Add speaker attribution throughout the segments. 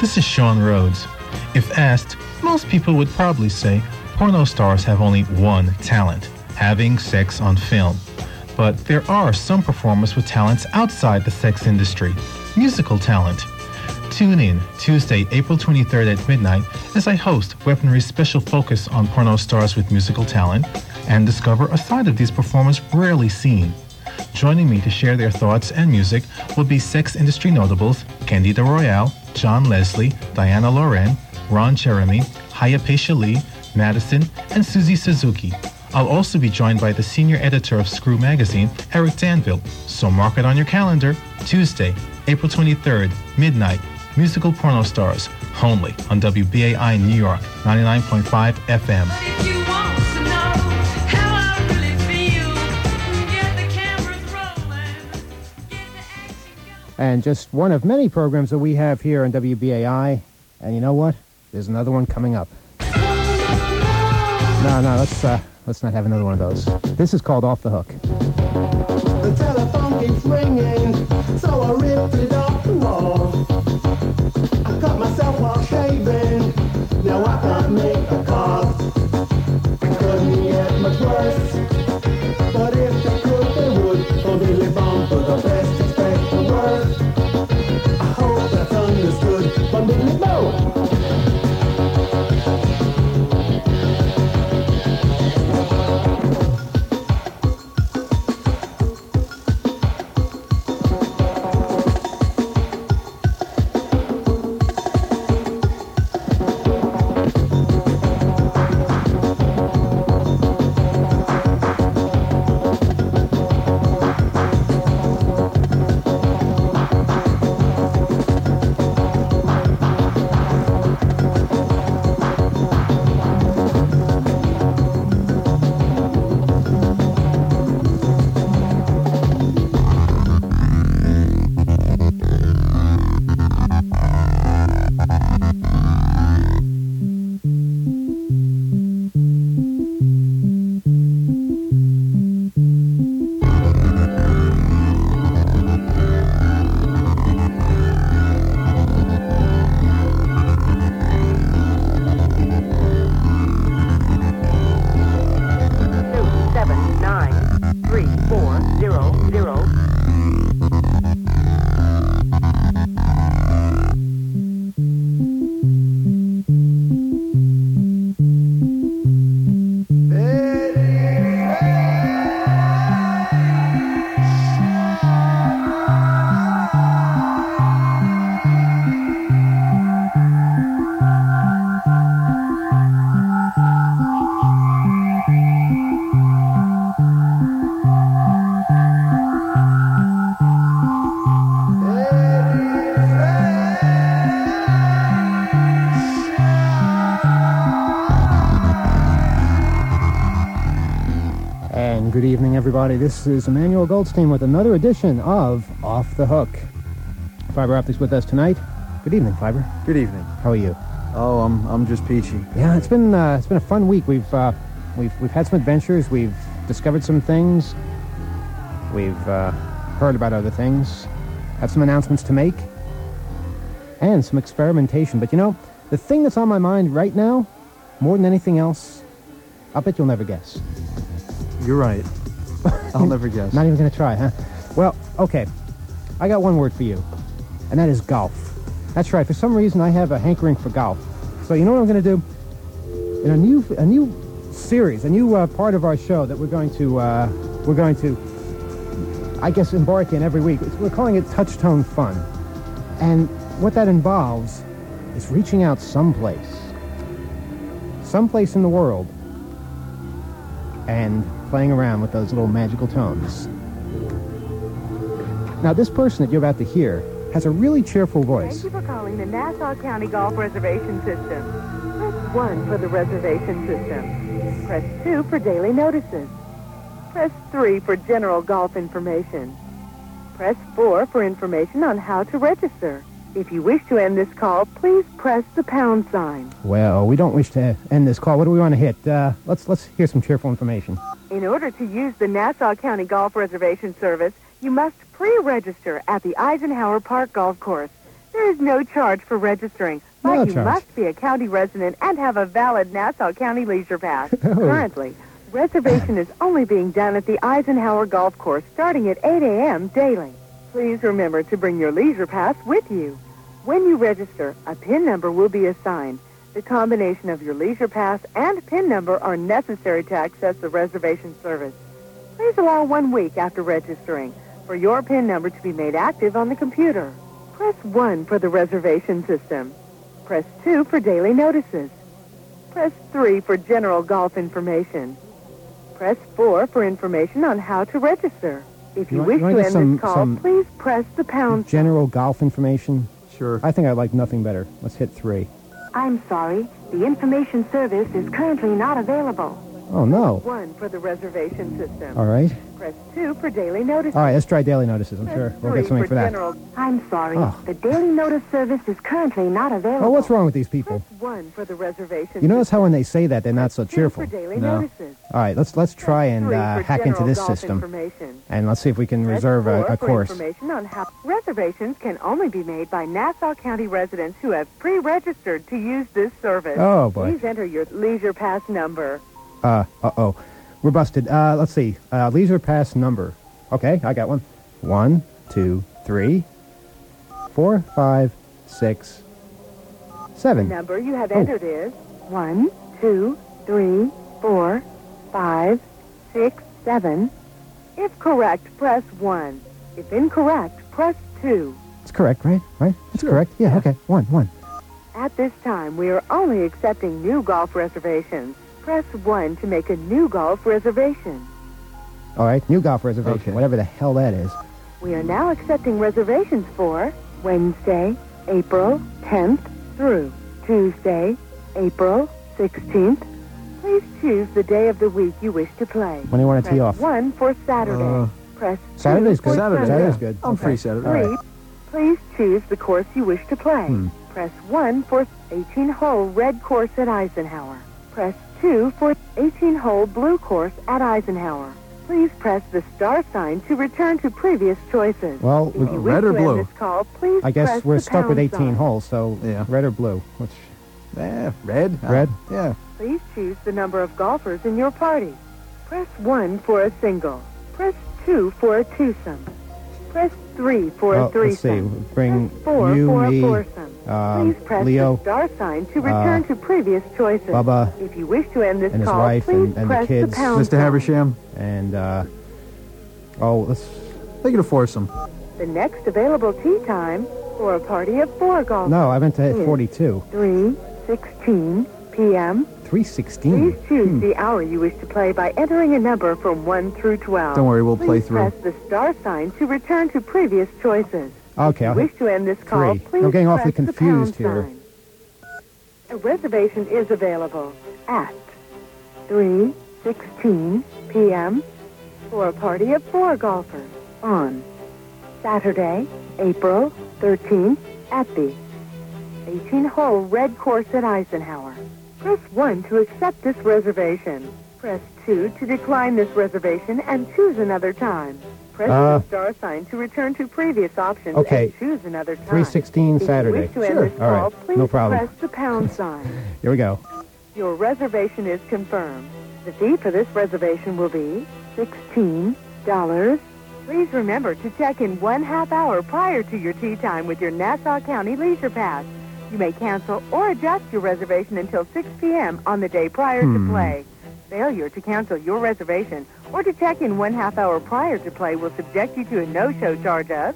Speaker 1: This is Sean Rhodes. If asked, most people would probably say porno stars have only one talent, having sex on film. But there are some performers with talents outside the sex industry, musical talent. Tune in Tuesday, April 23rd at midnight as I host Weaponry's special focus on porno stars with musical talent and discover a side of these performers rarely seen. Joining me to share their thoughts and music will be sex industry notables Candida Royale, John Leslie, Diana Loren, Ron Jeremy, Hayapesha Lee, Madison, and Susie Suzuki. I'll also be joined by the senior editor of Screw Magazine, Eric Danville. So mark it on your calendar, Tuesday, April 23rd, midnight, Musical Porno Stars, only on WBAI New York, 99.5 FM.
Speaker 2: And just one of many programs that we have here on WBAI. And you know what? There's another one coming up. No, let's not have another one of those. This is called Off the Hook.
Speaker 3: The telephone keeps ringing, so I ripped it off the wall. I cut myself while shaving, now I can't make a call. It couldn't get much worse, but if they could, they would. Oh, they live on for the best, expect the worst. I hope that's understood, but Billy Bo.
Speaker 2: Good evening, everybody. This is Emmanuel Goldstein with another edition of Off the Hook. Fiber Optics with us tonight. Good evening, Fiber.
Speaker 4: Good evening.
Speaker 2: How are you?
Speaker 4: Oh, I'm just peachy.
Speaker 2: Yeah, it's been a fun week. We've had some adventures. We've discovered some things. We've heard about other things. Have some announcements to make, and some experimentation. But you know, the thing that's on my mind right now, more than anything else, I'll bet you'll never guess.
Speaker 4: You're right. I'll never guess.
Speaker 2: Not even going to try, huh? Well, okay. I got one word for you, and that is golf. That's right. For some reason, I have a hankering for golf. So you know what I'm going to do? In a new series, a new part of our show that we're going to, I guess, embark in every week. We're calling it Touch Tone Fun. And what that involves is reaching out someplace in the world, and playing around with those little magical tones. Now, this person that you're about to hear has a really cheerful voice.
Speaker 5: Thank you for calling the Nassau County Golf Reservation System. Press 1 for the reservation system. Press 2 for daily notices. Press 3 for general golf information. Press 4 for information on how to register. If you wish to end this call, please press the pound sign.
Speaker 2: Well, we don't wish to end this call. What do we want to hit? Let's hear some cheerful information.
Speaker 5: In order to use the Nassau County Golf Reservation Service, you must pre-register at the Eisenhower Park Golf Course. There is no charge for registering, but
Speaker 2: No
Speaker 5: you
Speaker 2: charge.
Speaker 5: must be a county resident and have a valid Nassau County Leisure Pass. Currently, reservation is only being done at the Eisenhower Golf Course starting at 8 a.m. daily. Please remember to bring your Leisure Pass with you. When you register, a PIN number will be assigned. The combination of your Leisure Pass and PIN number are necessary to access the reservation service. Please allow 1 week after registering for your PIN number to be made active on the computer. Press 1 for the reservation system. Press 2 for daily notices. Press 3 for general golf information. Press 4 for information on how to register. If you wish to
Speaker 2: wanna get
Speaker 5: end
Speaker 2: some-
Speaker 5: this call,
Speaker 2: some
Speaker 5: please press the pound sign.
Speaker 2: General golf information.
Speaker 4: Sure.
Speaker 2: I think I like nothing better. Let's hit 3.
Speaker 6: I'm sorry. The information service is currently not available.
Speaker 2: Oh, no.
Speaker 5: 1 for the reservation system.
Speaker 2: All right.
Speaker 5: Press 2 for daily notices.
Speaker 2: All right, let's try daily notices. I'm
Speaker 5: Press
Speaker 2: sure we'll
Speaker 5: 3
Speaker 2: get something for that.
Speaker 5: general.
Speaker 6: I'm sorry.
Speaker 2: Oh.
Speaker 6: The daily notice service is currently not available.
Speaker 2: Oh, what's wrong with these people?
Speaker 5: Press 1 for the reservation
Speaker 2: You notice how
Speaker 5: system.
Speaker 2: when they say that, they're not so
Speaker 5: Press 2
Speaker 2: cheerful.
Speaker 5: for daily
Speaker 4: No.
Speaker 5: notices.
Speaker 2: All right, let's try and
Speaker 5: 3 for
Speaker 2: hack into
Speaker 5: general
Speaker 2: this
Speaker 5: golf
Speaker 2: system,
Speaker 5: information.
Speaker 2: and let's see if we can
Speaker 5: Press
Speaker 2: reserve
Speaker 5: 4
Speaker 2: a
Speaker 5: for
Speaker 2: course.
Speaker 5: information on how reservations can only be made by Nassau County residents who have pre-registered to use this service.
Speaker 2: Oh, boy.
Speaker 5: Please enter your Leisure Pass number.
Speaker 2: Uh-oh. We're busted. Let's see. Leisure Pass number. Okay, I got one. 1, 2, 3, 4, 5, 6,
Speaker 5: The
Speaker 2: 7.
Speaker 5: number you have
Speaker 2: Oh.
Speaker 5: entered is 1, 2, 3, 4, 5, 6, 7. If correct, press 1. If incorrect, press 2.
Speaker 2: It's correct, right? Right? It's correct. Yeah, okay. 1.
Speaker 5: At this time, we are only accepting new golf reservations. Press 1 to make a new golf reservation.
Speaker 2: All right, new golf reservation,
Speaker 4: Okay.
Speaker 2: whatever the hell that is.
Speaker 5: We are now accepting reservations for Wednesday, April 10th through Tuesday, April 16th. Please choose the day of the week you wish to play.
Speaker 2: When do you want to tee
Speaker 5: Press
Speaker 2: off?
Speaker 5: 1 for Saturday. Press 2
Speaker 2: Saturday's
Speaker 5: for
Speaker 2: good.
Speaker 4: Saturday,
Speaker 2: Saturday's
Speaker 4: yeah.
Speaker 2: good.
Speaker 4: I'm
Speaker 2: Okay.
Speaker 4: free Saturday.
Speaker 2: All
Speaker 5: 3.
Speaker 2: right.
Speaker 5: Please choose the course you wish to play. Press 1 for 18-hole red course at Eisenhower. Press 2 for 18-hole blue course at Eisenhower. Please press the star sign to return to previous choices.
Speaker 2: Well,
Speaker 5: If you wish
Speaker 4: red or
Speaker 5: to end
Speaker 4: blue?
Speaker 5: this call, please
Speaker 2: I guess
Speaker 5: press
Speaker 2: we're
Speaker 5: the
Speaker 2: stuck with
Speaker 5: pound
Speaker 2: 18
Speaker 5: sign.
Speaker 2: holes, so
Speaker 4: Yeah.
Speaker 2: red or blue? Which?
Speaker 4: Red?
Speaker 2: Red?
Speaker 4: Yeah.
Speaker 5: Please choose the number of golfers in your party. Press 1 for a single. Press 2 for a twosome. Press 3 for a
Speaker 2: Well, let's see.
Speaker 5: threesome.
Speaker 2: Bring
Speaker 5: Press 4
Speaker 2: you,
Speaker 5: for
Speaker 2: me,
Speaker 5: a foursome. Please press
Speaker 2: Leo,
Speaker 5: the star sign to return to previous choices.
Speaker 2: Bubba,
Speaker 5: If you wish to end this
Speaker 2: and his
Speaker 5: call,
Speaker 2: wife
Speaker 5: please
Speaker 2: and the
Speaker 5: press
Speaker 2: kids.
Speaker 5: the pound
Speaker 4: Mr.
Speaker 5: sign.
Speaker 4: Habersham,
Speaker 2: and let's.
Speaker 4: make it a foursome.
Speaker 5: The next available tee time for a party of 4 golfers.
Speaker 2: No, I meant to hit
Speaker 5: is
Speaker 2: 42.
Speaker 5: 3:16 p.m.
Speaker 2: 316.
Speaker 5: Please choose the hour you wish to play by entering a number from 1 through 12.
Speaker 4: Don't worry, we'll
Speaker 5: Please
Speaker 4: play through.
Speaker 5: press the star sign to return to previous choices.
Speaker 2: Okay, I'll
Speaker 5: If you wish
Speaker 2: hit
Speaker 5: to end this call,
Speaker 2: 3.
Speaker 5: please
Speaker 2: I'm getting
Speaker 5: press
Speaker 2: awfully
Speaker 5: the
Speaker 2: confused
Speaker 5: pound
Speaker 2: here.
Speaker 5: sign. A reservation is available at 3:16 p.m. for a party of 4 golfers on Saturday, April 13th at the 18-hole red course at Eisenhower. Press 1 to accept this reservation. Press 2 to decline this reservation and choose another time. Press the star sign to return to previous options
Speaker 2: Okay.
Speaker 5: and choose another time.
Speaker 2: 3:16
Speaker 5: If
Speaker 2: Saturday.
Speaker 5: you wish to end
Speaker 2: Sure.
Speaker 5: this
Speaker 2: All
Speaker 5: call,
Speaker 2: right.
Speaker 5: please
Speaker 2: No problem.
Speaker 5: press the pound sign.
Speaker 2: Here we go.
Speaker 5: Your reservation is confirmed. The fee for this reservation will be $16. Please remember to check in 1/2 hour prior to your tee time with your Nassau County Leisure Pass. You may cancel or adjust your reservation until 6 p.m. on the day prior to play. Failure to cancel your reservation or to check in 1/2 hour prior to play will subject you to a no-show charge of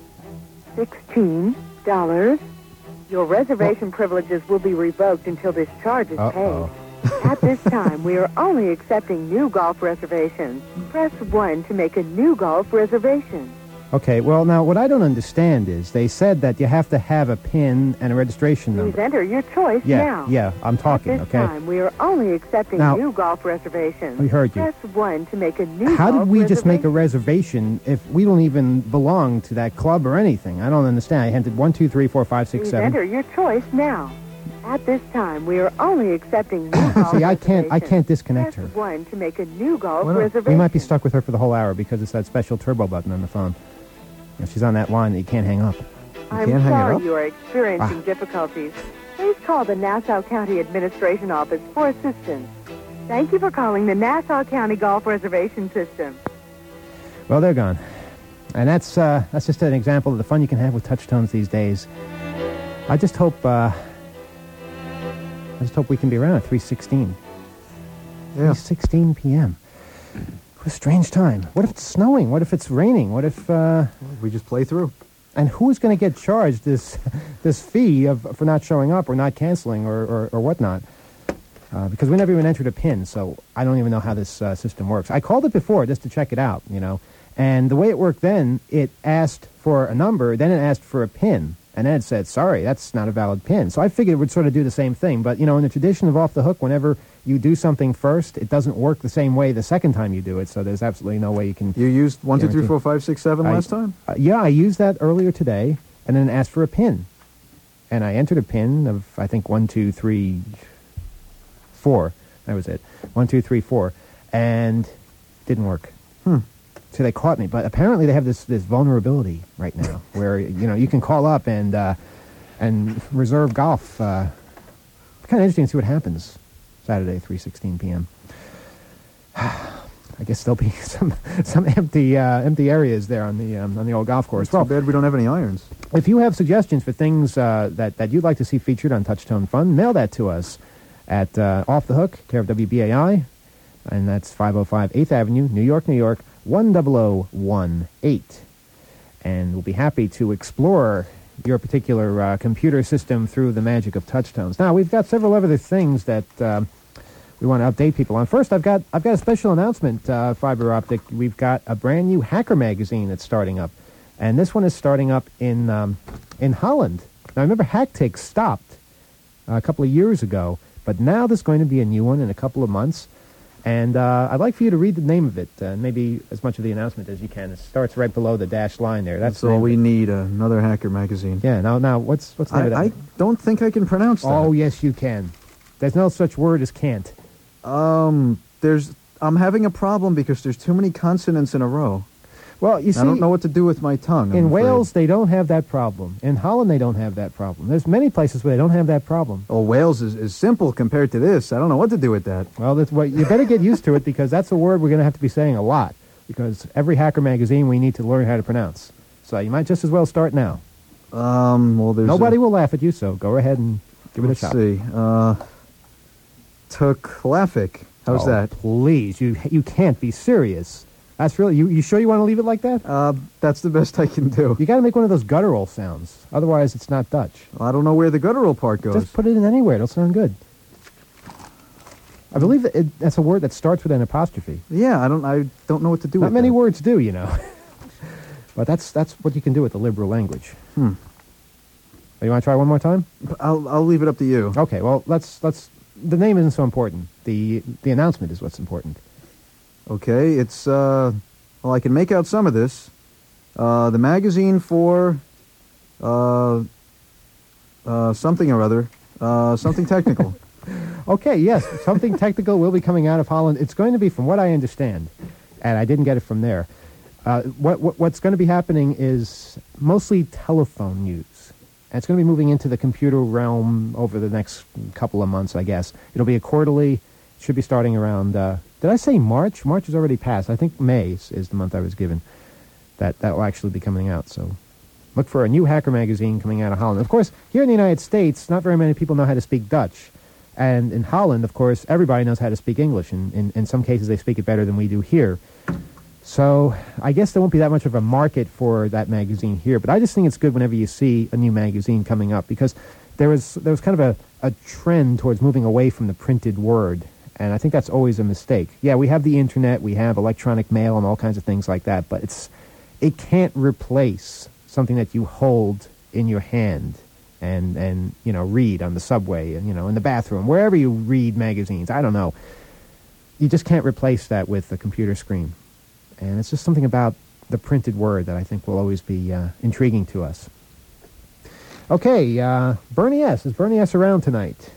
Speaker 5: $16. Your reservation privileges will be revoked until this charge is
Speaker 2: Uh-oh.
Speaker 5: paid. At this time, we are only accepting new golf reservations. Press 1 to make a new golf reservation.
Speaker 2: Okay, well, now, what I don't understand is they said that you have to have a PIN and a registration
Speaker 5: Please
Speaker 2: number.
Speaker 5: enter your choice now.
Speaker 2: Yeah, I'm talking,
Speaker 5: At this
Speaker 2: okay?
Speaker 5: time, we are only accepting
Speaker 2: Now,
Speaker 5: new golf reservations.
Speaker 2: we heard you.
Speaker 5: Press 1 to make a new
Speaker 2: How
Speaker 5: golf
Speaker 2: did we just make a
Speaker 5: reservation.
Speaker 2: reservation if we don't even belong to that club or anything? I don't understand. I entered 1, 2, 3, 4, 5, 6,
Speaker 5: Please
Speaker 2: 7.
Speaker 5: enter your choice now. At this time, we are only accepting new golf
Speaker 2: See, I can't
Speaker 5: reservations.
Speaker 2: disconnect
Speaker 5: Press
Speaker 2: her.
Speaker 5: 1 to make a new golf
Speaker 4: Why not?
Speaker 5: reservation.
Speaker 2: We might be stuck with her for the whole hour because it's that special turbo button on the phone. You know, she's on that line that you can't hang up.
Speaker 5: I'm
Speaker 4: can't hang it
Speaker 5: sorry
Speaker 4: up?
Speaker 5: you are experiencing difficulties. Please call the Nassau County Administration Office for assistance. Thank you for calling the Nassau County Golf Reservation System.
Speaker 2: Well, they're gone. And that's just an example of the fun you can have with touch tones these days. I just hope we can be around at 3:16.
Speaker 4: Yeah.
Speaker 2: 3:16 p.m. What a strange time. What if it's snowing? What if it's raining? What if
Speaker 4: We just play through.
Speaker 2: and who's going to get charged this fee for not showing up or not canceling or whatnot? Because we never even entered a PIN, so I don't even know how this system works. I called it before just to check it out, and the way it worked then, it asked for a number, then it asked for a PIN, and then it said, sorry, that's not a valid PIN. So I figured it would sort of do the same thing, but, in the tradition of Off the Hook, whenever you do something first, it doesn't work the same way the second time you do it, so there's absolutely no way you can...
Speaker 4: You used 1, 2, 3, 4, 5, 6, 7 last time?
Speaker 2: Yeah, I used that earlier today, and then it asked for a PIN. And I entered a PIN of, I think, 1, 2, 3, 4. That was it. 1, 2, 3, 4. And didn't work. So they caught me. But apparently they have this vulnerability right now where, you can call up and reserve golf. Kind of interesting to see what happens Saturday, 3:16 p.m. I guess there'll be some empty areas there on the old golf course.
Speaker 4: It's too bad we don't have any irons.
Speaker 2: If you have suggestions for things that you'd like to see featured on Touchtone Fun, mail that to us at Off the Hook, care of WBAI, and that's 505 8th Avenue, New York, 10018. And we'll be happy to explore your particular computer system through the magic of touchtones. Now, we've got several other things that we want to update people on. First, I've got a special announcement, Fiber Optic. We've got a brand new hacker magazine that's starting up, and this one is starting up in Holland. Now, remember, Hacktick stopped a couple of years ago, but now there's going to be a new one in a couple of months, and I'd like for you to read the name of it, maybe as much of the announcement as you can. It starts right below the dashed line there.
Speaker 4: That's all we need, another hacker magazine.
Speaker 2: Yeah, now what's the name of that?
Speaker 4: I don't think I can pronounce that.
Speaker 2: Oh, yes, you can. There's no such word as can't.
Speaker 4: I'm having a problem because there's too many consonants in a row.
Speaker 2: Well, you see,
Speaker 4: I don't know what to do with my tongue.
Speaker 2: In Wales, they don't have that problem. In Holland, they don't have that problem. There's many places where they don't have that problem.
Speaker 4: Oh, Wales is simple compared to this. I don't know what to do with that.
Speaker 2: Well, you better get used to it because that's a word we're going to have to be saying a lot. Because every hacker magazine we need to learn how to pronounce. So you might just as well start now.
Speaker 4: Well, there's
Speaker 2: nobody will laugh at you, so go ahead and give it a shot.
Speaker 4: Let's see. Tuklafik. How's that?
Speaker 2: Please, you can't be serious. That's really you sure you want to leave it like that?
Speaker 4: That's the best I can do.
Speaker 2: You got to make one of those guttural sounds. Otherwise, it's not Dutch.
Speaker 4: I don't know where the guttural part goes.
Speaker 2: Just put it in anywhere. It'll sound good. I believe that's a word that starts with an apostrophe.
Speaker 4: Yeah, I don't know what to do with
Speaker 2: that. Not many
Speaker 4: that.
Speaker 2: words do, But that's what you can do with the liberal language. You want to try one more time?
Speaker 4: I'll leave it up to you.
Speaker 2: Okay, well, let's the name isn't so important. The announcement is what's important.
Speaker 4: Okay, it's, well, I can make out some of this. The magazine for, something or other, something technical.
Speaker 2: Okay, yes, something technical will be coming out of Holland. It's going to be, from what I understand, and I didn't get it from there, what's going to be happening is mostly telephone news. And it's going to be moving into the computer realm over the next couple of months, I guess. It'll be a quarterly. It should be starting around... did I say March? March has already passed. I think May is the month I was given. That will actually be coming out. So look for a new hacker magazine coming out of Holland. Of course, here in the United States, not very many people know how to speak Dutch. And in Holland, of course, everybody knows how to speak English. And in some cases, they speak it better than we do here. So I guess there won't be that much of a market for that magazine here. But I just think it's good whenever you see a new magazine coming up because there was kind of a trend towards moving away from the printed word. And I think that's always a mistake. Yeah, we have the internet, we have electronic mail and all kinds of things like that, but it can't replace something that you hold in your hand and read on the subway and in the bathroom, wherever you read magazines. I don't know. You just can't replace that with a computer screen. And it's just something about the printed word that I think will always be intriguing to us. Okay, Bernie S. Is Bernie S. around tonight?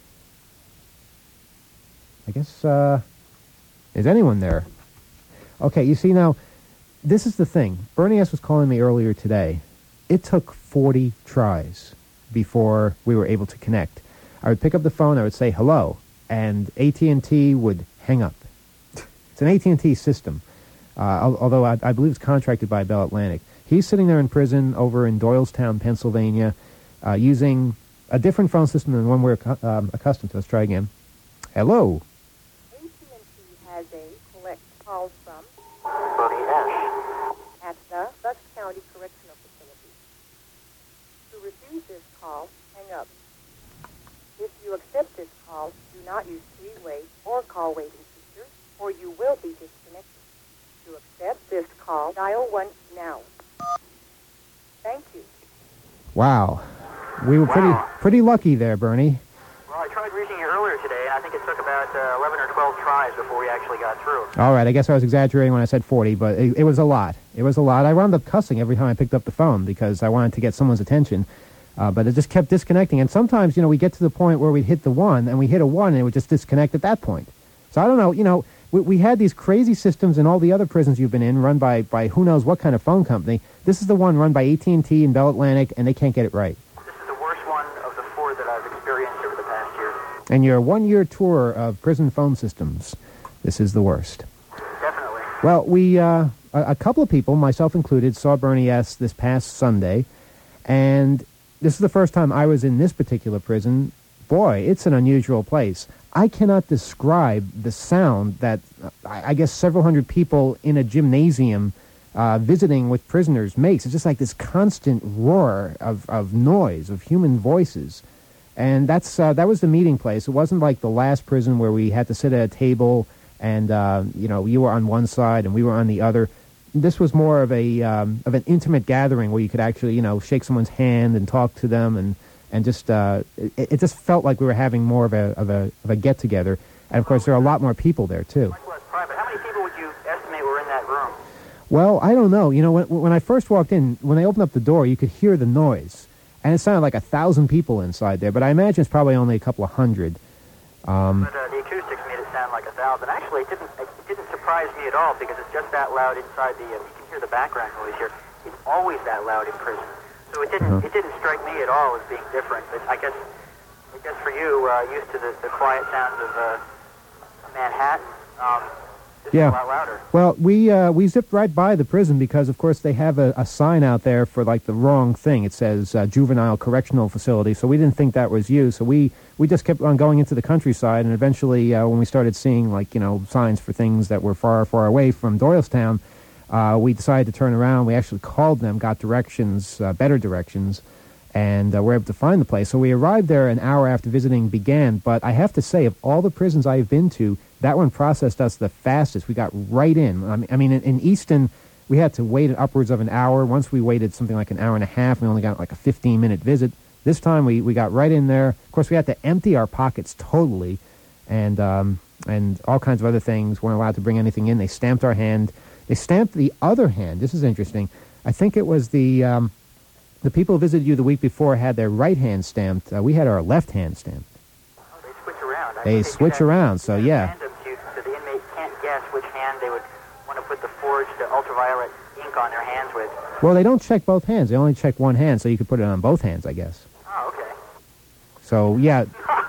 Speaker 2: I guess, is anyone there? Okay, you see now, this is the thing. Bernie S. was calling me earlier today, It took 40 tries before we were able to connect. I would pick up the phone, I would say hello, and AT&T would hang up. It's an AT&T system, although I believe it's contracted by Bell Atlantic. He's sitting there in prison over in Doylestown, Pennsylvania, using a different phone system than one we're accustomed to. Let's try again. Hello.
Speaker 5: AT&T has a collect call from
Speaker 7: Bernie Ash.
Speaker 5: at the Bucks County Correctional Facility. To refuse this call, hang up. If you accept this call, do not use three-way or call waiting features, or you will be disconnected. To accept this call, dial 1 now. Thank you.
Speaker 2: Wow. We were pretty lucky there, Bernie.
Speaker 7: Well, I tried reaching you earlier today, and I think it took about 11 or 12 tries before we actually got through.
Speaker 2: All right, I guess I was exaggerating when I said 40, but it was a lot. It was a lot. I wound up cussing every time I picked up the phone because I wanted to get someone's attention, but it just kept disconnecting. And sometimes, we get to the point where we'd hit the 1, and we hit a 1, and it would just disconnect at that point. So I don't know, we had these crazy systems in all the other prisons you've been in, run by who knows what kind of phone company. This is the one run by AT&T and Bell Atlantic, and they can't get it right.
Speaker 7: This is the worst one of the 4 that I've experienced over the past year.
Speaker 2: And your 1-year tour of prison phone systems, this is the worst.
Speaker 7: Definitely.
Speaker 2: Well, we, a couple of people, myself included, saw Bernie S. this past Sunday, and this is the first time I was in this particular prison. Boy, it's an unusual place. I cannot describe the sound that I guess several hundred people in a gymnasium visiting with prisoners makes. It's just like this constant roar of noise, of human voices. And that was the meeting place. It wasn't like the last prison where we had to sit at a table and, you were on one side and we were on the other. This was more of an intimate gathering where you could actually, shake someone's hand and talk to them and just it just felt like we were having more of a get together, and of course there are a lot more people there too.
Speaker 7: Much less private. How many people would you estimate were in that room?
Speaker 2: Well, I don't know. When I first walked in, when they opened up the door, you could hear the noise, and it sounded like 1,000 people inside there. But I imagine it's probably only a couple of hundred.
Speaker 7: But the acoustics made it sound like 1,000. Actually, it didn't surprise me at all because it's just that loud inside the. You can hear the background noise here. It's always that loud in prison. So it didn't strike me at all as being different. But I guess for you, used to the quiet sounds of Manhattan, this is a lot louder.
Speaker 2: Well, we zipped right by the prison because, of course, they have a sign out there for like the wrong thing. It says Juvenile Correctional Facility. So we didn't think that was you. So we just kept on going into the countryside, and eventually, when we started seeing signs for things that were far, far away from Doylestown. We decided to turn around. We actually called them, got directions, better directions, and were able to find the place. So we arrived there an hour after visiting began, but I have to say, of all the prisons I've been to, that one processed us the fastest. We got right in. I mean, in Easton, we had to wait upwards of an hour. Once we waited something like an hour and a half. We only got like a 15-minute visit. This time we got right in there. Of course, we had to empty our pockets totally, and all kinds of other things. Weren't allowed to bring anything in. They stamped our hand. They stamped the other hand. This is interesting. I think it was the people who visited you the week before had their right hand stamped. We had our left hand stamped.
Speaker 7: Oh, they switch around.
Speaker 2: They switch around, so yeah.
Speaker 7: So the inmate can't guess which hand they would want to put the forged ultraviolet ink on their hands with.
Speaker 2: Well, they don't check both hands. They only check one hand, so you could put it on both hands, I guess.
Speaker 7: Oh, okay.
Speaker 2: So, yeah.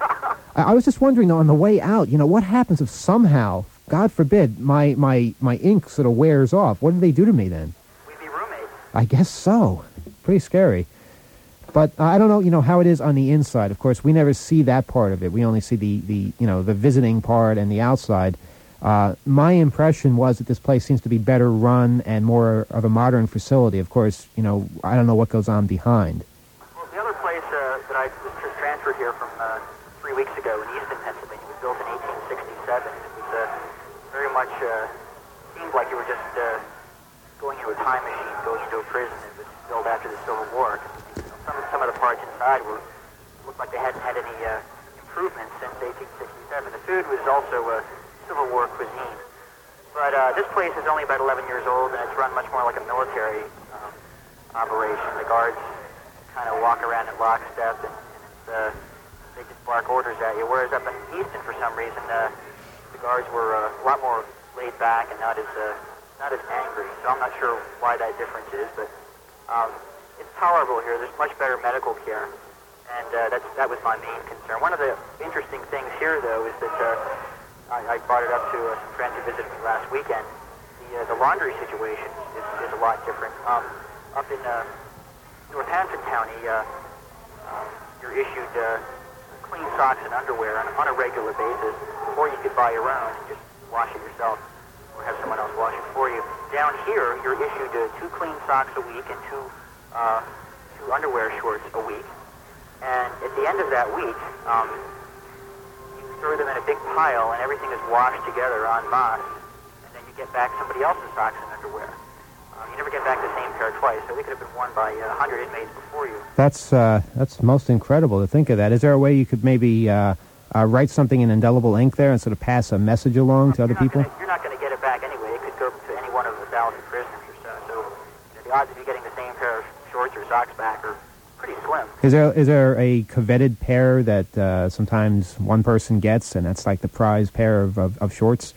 Speaker 2: I was just wondering, though, on the way out, what happens if somehow, God forbid, my ink sort of wears off? What do they do to me then?
Speaker 7: We'd be roommates.
Speaker 2: I guess so. Pretty scary. But I don't know, how it is on the inside. Of course, we never see that part of it. We only see the visiting part and the outside. My impression was that this place seems to be better run and more of a modern facility. Of course, I don't know what goes on behind.
Speaker 7: Well, the other place that I just transferred here from 3 weeks ago in Easton, Pennsylvania, was built in 1867. It was very much seemed like you were just going into a time machine, going into a prison that was built after the Civil War. Some of the parts inside looked like they hadn't had any improvements since 1867. The food was also Civil War cuisine. But this place is only about 11 years old, and it's run much more like a military operation. The guards kind of walk around in lockstep, and they just bark orders at you. Whereas up in Easton, for some reason, the guards were a lot more laid back and not as angry. So I'm not sure why that difference is, but it's tolerable here. There's much better medical care, and that was my main concern. One of the interesting things here, though, is that I brought it up to some friends who visited me last weekend. The laundry situation is a lot different. Up in Northampton County, you're issued clean socks and underwear on a regular basis, or you could buy your own and just wash it yourself or have someone else wash it for you. Down here, you're issued 2 clean socks a week and two underwear shorts a week. And at the end of that week, you throw them in a big pile and everything is washed together en masse, and then you get back somebody else's socks and underwear. You never get back the same pair twice, so they could have been worn by 100 inmates before you.
Speaker 2: That's most incredible to think of that. Is there a way you could maybe write something in indelible ink there and sort of pass a message along to other people?
Speaker 7: You're not going to get it back anyway. It could go to any one of 1,000 prisoners or so. So the odds of you getting the same pair of shorts or socks back are pretty slim.
Speaker 2: Is there a coveted pair that sometimes one person gets, and that's like the prize pair of shorts?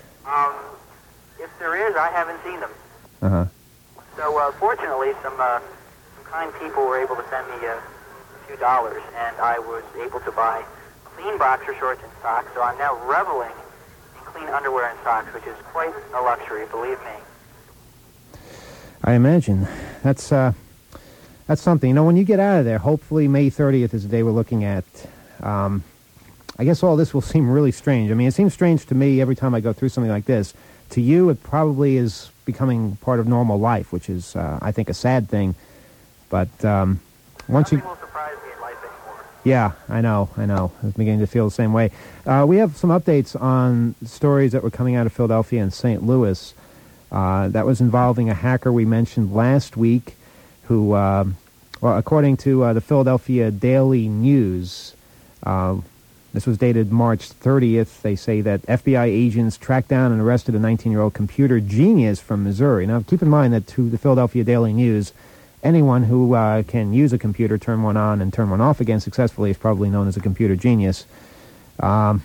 Speaker 7: If there is, I haven't seen them.
Speaker 2: Uh-huh.
Speaker 7: So fortunately, some kind people were able to send me a few dollars, and I was able to buy clean boxer shorts and socks. So I'm now reveling in clean underwear and socks, which is quite a luxury, believe me.
Speaker 2: I imagine. That's something. You know, when you get out of there, hopefully May 30th is the day we're looking at. I guess all this will seem really strange. I mean, it seems strange to me every time I go through something like this. To you, it probably is becoming part of normal life, which is, I think, a sad thing. But once you...
Speaker 7: Nothing will surprise me in life anymore.
Speaker 2: Yeah, I know. I'm beginning to feel the same way. We have some updates on stories that were coming out of Philadelphia and St. Louis. That was involving a hacker we mentioned last week who, well, according to the Philadelphia Daily News, this was dated March 30th. They say that FBI agents tracked down and arrested a 19-year-old computer genius from Missouri. Now, keep in mind that to the Philadelphia Daily News, anyone who can use a computer, turn one on and turn one off again successfully is probably known as a computer genius. And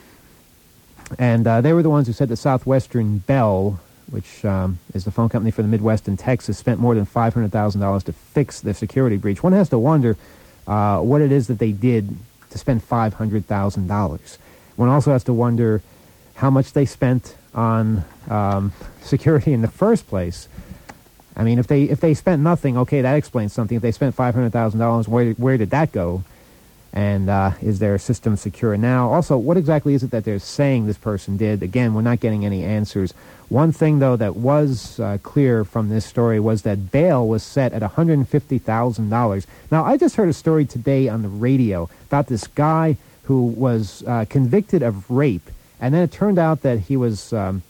Speaker 2: they were the ones who said that Southwestern Bell, which is the phone company for the Midwest and Texas, spent more than $500,000 to fix the security breach. One has to wonder what it is that they did to spend $500,000. One also has to wonder how much they spent on security in the first place. I mean, if they spent nothing, okay, that explains something. If they spent $500,000, where did that go? And is their system secure now? Also, what exactly is it that they're saying this person did? Again, we're not getting any answers. One thing, though, that was clear from this story was that bail was set at $150,000. Now, I just heard a story today on the radio about this guy who was convicted of rape, and then it turned out that he was the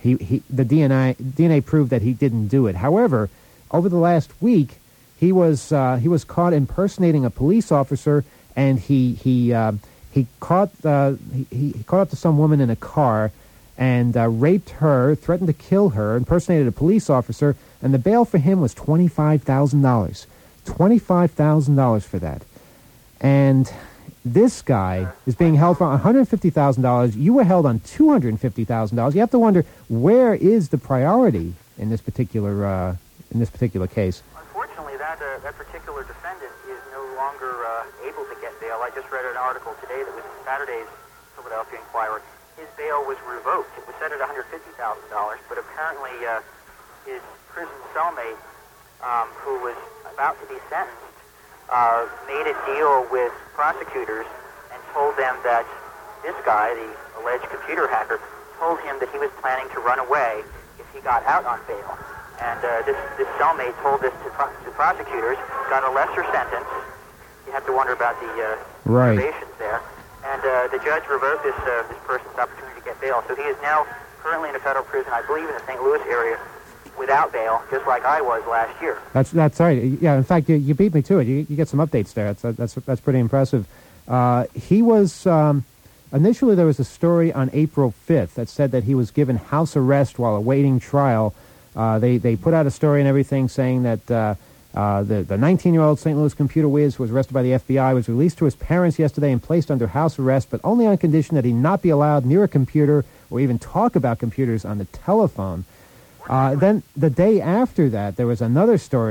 Speaker 2: DNA proved that he didn't do it. However, over the last week, he was caught impersonating a police officer, and he caught up to some woman in a car and raped her, threatened to kill her, impersonated a police officer, and the bail for him was $25,000. $25,000 for that. And this guy is being held for $150,000. You were held on $250,000. You have to wonder, where is the priority in this particular case?
Speaker 7: Unfortunately, that particular defendant is no longer able to get bail. I just read an article today that was in Saturday's Philadelphia Inquirer. His bail was revoked. It was set at $150,000, but apparently his prison cellmate, who was about to be sentenced, made a deal with prosecutors and told them that this guy, the alleged computer hacker, told him that he was planning to run away if he got out on bail. And this cellmate told this to prosecutors, got a lesser sentence. You have to wonder about the motivations there. And the judge revoked this person's opportunity to get bail. So he is now currently in a federal prison, I believe in the St. Louis area, without bail, just like I was last year.
Speaker 2: That's right. Yeah, in fact, you beat me to it. You get some updates there. That's pretty impressive. He was initially there was a story on April 5th that said that he was given house arrest while awaiting trial. They put out a story and everything saying that the 19-year-old St. Louis computer whiz was arrested by the FBI, was released to his parents yesterday and placed under house arrest, but only on condition that he not be allowed near a computer or even talk about computers on the telephone. Then the day after that, there was another story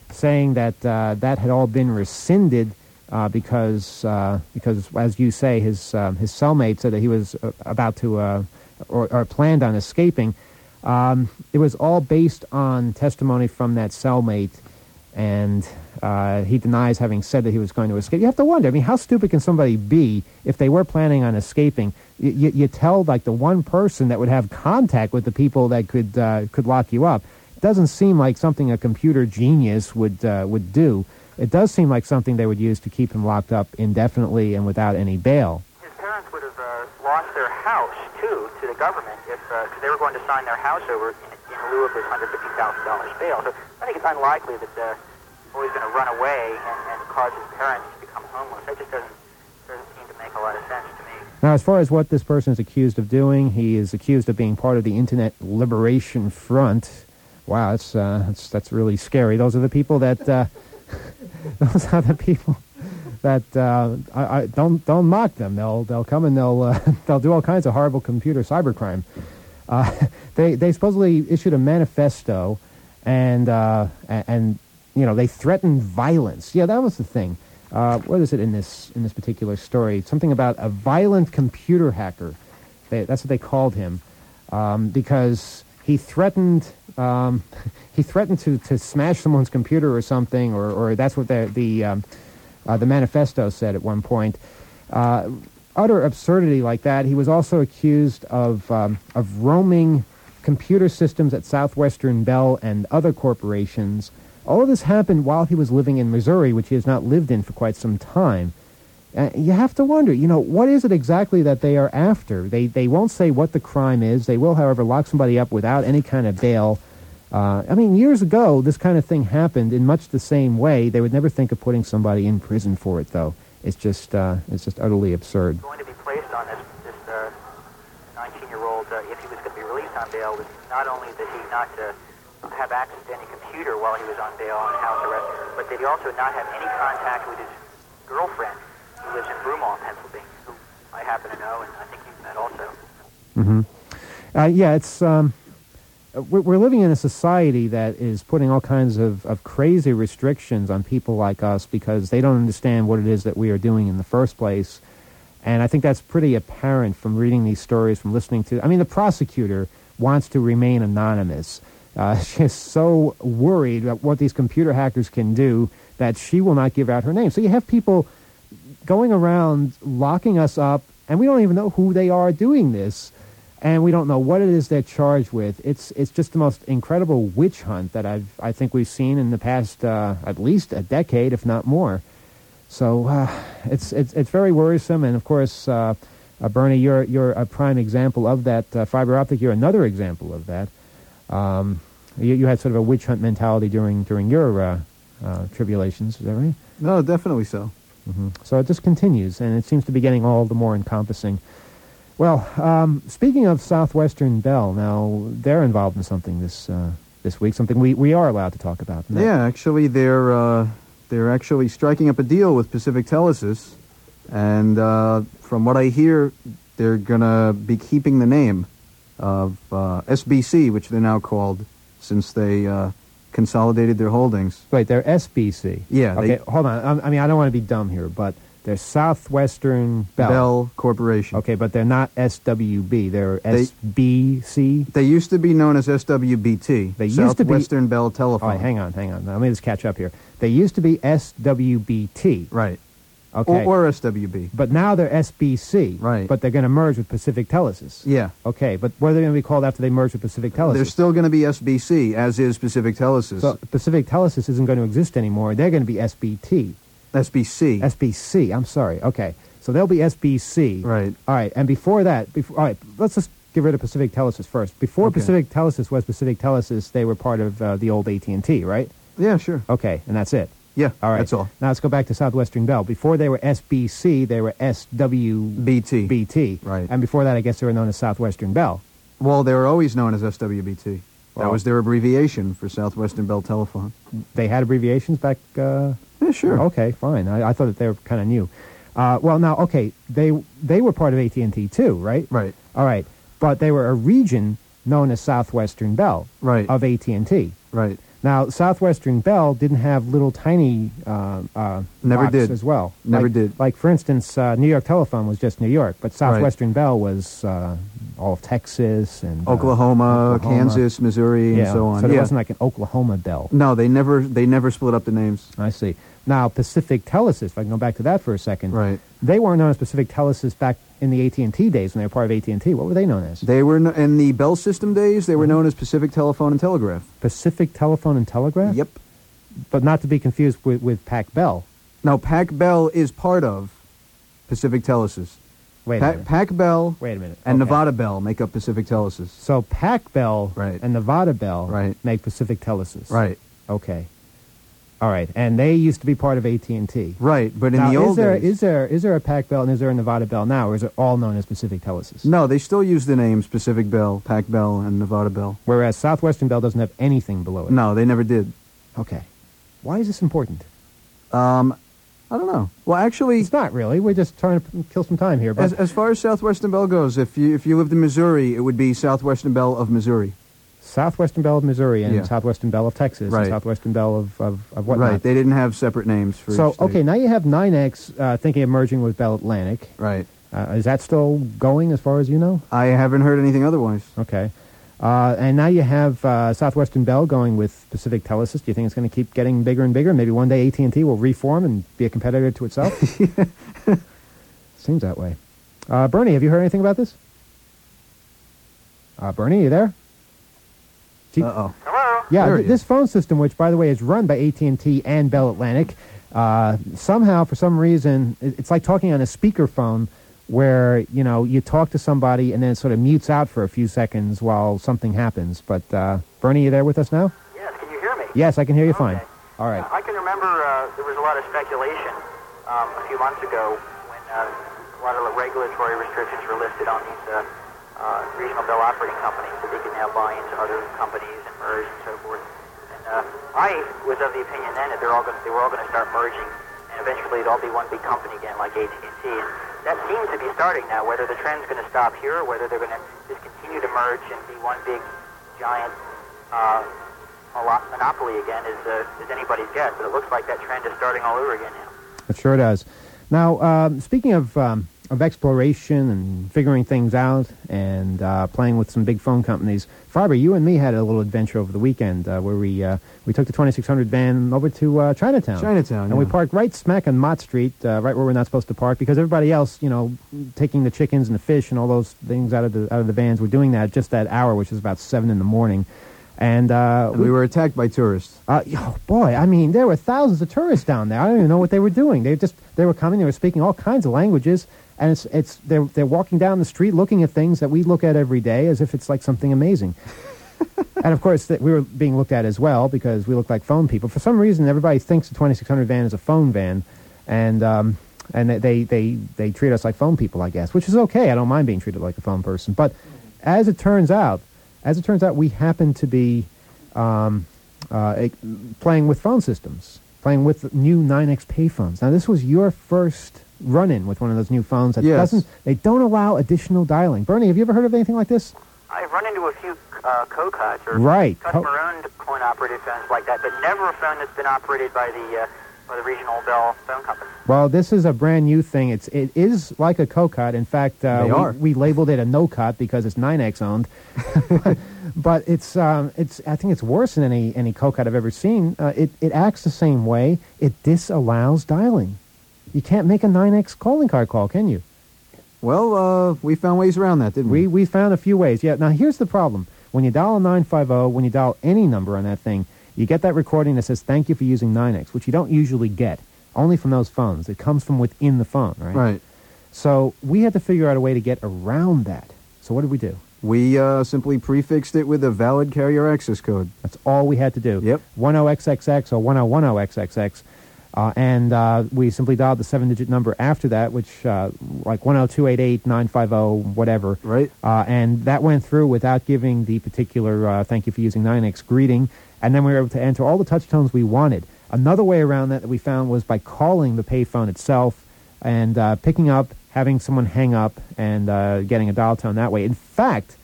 Speaker 2: saying that that had all been rescinded because, as you say, his cellmate said that he was about to or planned on escaping. It was all based on testimony from that cellmate, and he denies having said that he was going to escape. You have to wonder, I mean, how stupid can somebody be if they were planning on escaping? You tell, like, the one person that would have contact with the people that could lock you up. It doesn't seem like something a computer genius would do. It does seem like something they would use to keep him locked up indefinitely and without any bail.
Speaker 7: His parents would have lost their house, too, to the government if because they were going to sign their house over in lieu of this $150,000 bail. So I think it's unlikely that the boy's going to run away and cause his parents to become homeless. That just doesn't seem to make a lot of sense to me.
Speaker 2: Now, as far as what this person is accused of doing, he is accused of being part of the Internet Liberation Front. Wow, that's really scary. Those are the people that those are the people that I don't mock them. They'll come and they'll do all kinds of horrible computer cybercrime. They supposedly issued a manifesto, and you know, they threatened violence. Yeah, that was the thing. What is it in this particular story? Something about a violent computer hacker. That's what they called him, because he threatened to smash someone's computer or something, or that's what the manifesto said at one point. Utter absurdity like that. He was also accused of roaming computer systems at Southwestern Bell and other corporations. All of this happened while he was living in Missouri, which he has not lived in for quite some time. You have to wonder, you know, what is it exactly that they are after? They won't say what the crime is. They will, however, lock somebody up without any kind of bail. I mean, years ago, this kind of thing happened in much the same way. They would never think of putting somebody in prison for it, though. It's just utterly absurd.
Speaker 7: Going to be placed on this 19-year-old, if he was going to be released on bail, was not only that he not have access to any computer while he was on bail on house arrest, but that he also not have any contact with his girlfriend, who lives in Broomall, Pennsylvania, who I happen to know, and I think you've met also.
Speaker 2: Mm-hmm. Yeah, it's we're living in a society that is putting all kinds of crazy restrictions on people like us because they don't understand what it is that we are doing in the first place. And I think that's pretty apparent from reading these stories, from listening to... I mean, the prosecutor wants to remain anonymous. She's so worried about what these computer hackers can do that she will not give out her name. So you have people going around locking us up, and we don't even know who they are doing this, and we don't know what it is they're charged with. It's just the most incredible witch hunt that I think we've seen in the past at least a decade, if not more. So it's very worrisome, and of course, Bernie, you're a prime example of that. Fiber optic, you're another example of that. You had sort of a witch hunt mentality during your tribulations, is that right?
Speaker 4: No, definitely so.
Speaker 2: Mm-hmm. So it just continues, and it seems to be getting all the more encompassing. Well, speaking of Southwestern Bell, now they're involved in something this week, something we are allowed to talk about.
Speaker 4: Yeah, actually, they're actually striking up a deal with Pacific Telesis, and from what I hear, they're gonna be keeping the name of SBC, which they're now called, since they consolidated their holdings.
Speaker 2: Wait, they're SBC.
Speaker 4: Yeah.
Speaker 2: Okay, hold on. I mean, I don't want to be dumb here, but they're Southwestern
Speaker 4: Bell Corporation.
Speaker 2: Okay, but they're not SWB. They're SBC.
Speaker 4: They used to be known as SWBT.
Speaker 2: They used to be
Speaker 4: Southwestern Bell Telephone.
Speaker 2: All right, hang on. Now, let me just catch up here. They used to be SWBT.
Speaker 4: Right.
Speaker 2: Okay.
Speaker 4: Or SWB.
Speaker 2: But now they're SBC.
Speaker 4: Right.
Speaker 2: But they're going to merge with Pacific Telesis.
Speaker 4: Yeah.
Speaker 2: Okay, but what are they going to be called after they merge with Pacific Telesis?
Speaker 4: They're still going to be SBC, as is Pacific Telesis.
Speaker 2: So Pacific Telesis isn't going to exist anymore. They're going to be SBT.
Speaker 4: SBC.
Speaker 2: SBC, I'm sorry. Okay, so they'll be SBC.
Speaker 4: Right.
Speaker 2: All right, and before that, all right, let's just get rid of Pacific Telesis first. Before Pacific Telesis was Pacific Telesis, they were part of the old AT&T, right?
Speaker 4: Yeah, sure.
Speaker 2: Okay, and that's it.
Speaker 4: Yeah,
Speaker 2: all right.
Speaker 4: That's all.
Speaker 2: Now let's go back to Southwestern Bell. Before they were SBC, they were SWBT. BT.
Speaker 4: Right.
Speaker 2: And before that, I guess they were known as Southwestern Bell.
Speaker 4: Well, they were always known as SWBT. That was their abbreviation for Southwestern Bell Telephone.
Speaker 2: They had abbreviations back...
Speaker 4: Yeah, sure.
Speaker 2: Okay, fine. I thought that they were kind of new. Well, now, okay, they were part of AT&T too, right?
Speaker 4: Right.
Speaker 2: All right. But they were a region known as Southwestern Bell.
Speaker 4: Right.
Speaker 2: Of AT&T.
Speaker 4: Right.
Speaker 2: Now, Southwestern Bell didn't have little tiny
Speaker 4: Never
Speaker 2: box
Speaker 4: did.
Speaker 2: as well.
Speaker 4: Never did.
Speaker 2: Like, for instance, New York Telephone was just New York, but Southwestern Bell was all of Texas and
Speaker 4: Oklahoma, Kansas, Missouri, and so on.
Speaker 2: So there wasn't like an Oklahoma Bell.
Speaker 4: No, they never split up the names.
Speaker 2: I see. Now, Pacific Telesis, if I can go back to that for a second.
Speaker 4: Right.
Speaker 2: They weren't known as Pacific Telesis back in the AT&T days when they were part of AT&T. What were they known as?
Speaker 4: They were in the Bell System days. They were known as Pacific Telephone and Telegraph.
Speaker 2: Pacific Telephone and Telegraph?
Speaker 4: Yep.
Speaker 2: But not to be confused with Pac Bell.
Speaker 4: Now, Pac Bell is part of Pacific Telesis.
Speaker 2: Wait a minute.
Speaker 4: Pac Bell
Speaker 2: Wait a minute.
Speaker 4: and
Speaker 2: Okay.
Speaker 4: Nevada Bell make up Pacific Telesis.
Speaker 2: So Pac Bell
Speaker 4: Right.
Speaker 2: and Nevada Bell
Speaker 4: Right.
Speaker 2: make Pacific Telesis.
Speaker 4: Right.
Speaker 2: Okay. All right. And they used to be part of AT&T.
Speaker 4: Right, but in
Speaker 2: Now,
Speaker 4: the old days...
Speaker 2: is there a Pac Bell and is there a Nevada Bell now, or is it all known as Pacific Telesis?
Speaker 4: No, they still use the names Pacific Bell, Pac Bell, and Nevada Bell.
Speaker 2: Whereas Southwestern Bell doesn't have anything below it.
Speaker 4: No, they never did.
Speaker 2: Okay. Why is this important?
Speaker 4: I don't know. Well, actually,
Speaker 2: It's not really. We're just trying to kill some time here. But
Speaker 4: as far as Southwestern Bell goes, if you lived in Missouri, it would be Southwestern Bell of Missouri.
Speaker 2: Southwestern Bell of Missouri and
Speaker 4: Yeah.
Speaker 2: Southwestern Bell of Texas
Speaker 4: Right.
Speaker 2: and Southwestern Bell of whatnot.
Speaker 4: Right, they didn't have separate names for
Speaker 2: So,
Speaker 4: each state.
Speaker 2: okay, now you have 9X thinking of merging with Bell Atlantic.
Speaker 4: Right.
Speaker 2: Is that still going as far as you know?
Speaker 4: I haven't heard anything otherwise.
Speaker 2: Okay. And now you have Southwestern Bell going with Pacific Telesis. Do you think it's going to keep getting bigger and bigger? Maybe one day AT&T will reform and be a competitor to itself? Seems that way. Bernie, have you heard anything about this? Bernie, you there?
Speaker 4: Uh-oh.
Speaker 7: Hello?
Speaker 2: Yeah,
Speaker 4: There he
Speaker 2: this
Speaker 4: is.
Speaker 2: phone system, which, by the way, is run by AT&T and Bell Atlantic, somehow, for some reason, it's like talking on a speakerphone where, you know, you talk to somebody and then it sort of mutes out for a few seconds while something happens. But, Bernie, you there with us now?
Speaker 7: Yes, can you hear me?
Speaker 2: Yes, I can hear you fine.
Speaker 7: Okay.
Speaker 2: All right.
Speaker 7: I can remember there was a lot of speculation a few months ago when a lot of the regulatory restrictions were listed on these regional bell operating companies that they could now buy into other companies and merge and so forth. And I was of the opinion then that they were all going to start merging, and eventually it'd all be one big company again, like AT&T. And that seems to be starting now. Whether the trend's going to stop here, or whether they're going to just continue to merge and be one big giant monopoly again is anybody's guess. But it looks like that trend is starting all over again now.
Speaker 2: It sure does. Now, speaking of exploration and figuring things out and playing with some big phone companies, Farber, you and me had a little adventure over the weekend where we took the 2600 van over to Chinatown. And we
Speaker 4: yeah.
Speaker 2: parked right smack on Mott Street, right where we're not supposed to park, because everybody else, you know, taking the chickens and the fish and all those things out of the vans, were doing that just that hour, which is about 7 in the morning. And
Speaker 4: we were attacked by tourists.
Speaker 2: Oh boy, I mean, there were thousands of tourists down there. I don't even know what they were doing. They were coming. They were speaking all kinds of languages, and they're walking down the street looking at things that we look at every day as if it's like something amazing. And of course, we were being looked at as well because we look like phone people. For some reason, everybody thinks the 2600 van is a phone van, and they treat us like phone people, I guess, which is okay. I don't mind being treated like a phone person. But as it turns out, we happen to be playing with phone systems, playing with new 9X payphones. Now, this was your first run-in with one of those new phones that
Speaker 4: Yes.
Speaker 2: they don't allow additional dialing. Bernie, have you ever heard of anything like this?
Speaker 7: I've run into a few COCOTs or
Speaker 2: Right.
Speaker 7: customer-owned coin-operated phones like that, but never a phone that's been operated by the regional Bell phone company.
Speaker 2: Well, this is a brand new thing. It is like a COCOT. In fact, we labeled it a no-cot because it's 9X owned. But I think it's worse than any COCOT I've ever seen. It acts the same way. It disallows dialing. You can't make a 9X calling card call, can you?
Speaker 4: Well, we found ways around that, didn't we?
Speaker 2: We found a few ways. Yeah. Now, here's the problem. When you dial a 950, when you dial any number on that thing, you get that recording that says, "Thank you for using 9X," which you don't usually get, only from those phones. It comes from within the phone, right?
Speaker 4: Right.
Speaker 2: So we had to figure out a way to get around that. So what did we do?
Speaker 4: We simply prefixed it with a valid carrier access code.
Speaker 2: That's all we had to do.
Speaker 4: Yep.
Speaker 2: 10XXX or 1010XXX. And we simply dialed the 7-digit number after that, which, like 10288-950, whatever.
Speaker 4: Right.
Speaker 2: And that went through without giving the particular thank you for using 9X greeting. And then we were able to enter all the touch tones we wanted. Another way around that we found was by calling the payphone itself and picking up, having someone hang up, and getting a dial tone that way. In fact,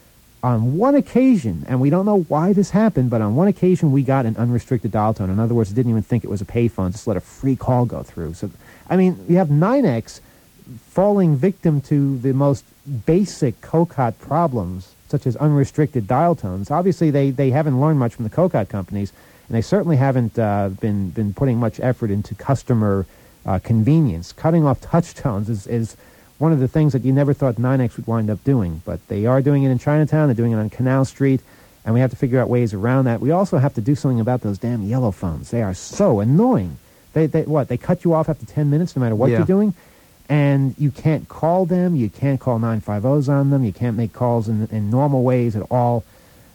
Speaker 2: on one occasion, and we don't know why this happened, but on one occasion we got an unrestricted dial tone. In other words, it didn't even think it was a payphone, just let a free call go through. So, I mean, you have NYNEX falling victim to the most basic COCOT problems, such as unrestricted dial tones. Obviously, they haven't learned much from the COCOT companies, and they certainly haven't been putting much effort into customer convenience. Cutting off touch tones is one of the things that you never thought NYNEX would wind up doing. But they are doing it in Chinatown, they're doing it on Canal Street, and we have to figure out ways around that. We also have to do something about those damn yellow phones. They are so annoying. They cut you off after 10 minutes no matter what you're doing, and you can't call them, you can't call 950s on them, you can't make calls in normal ways at all.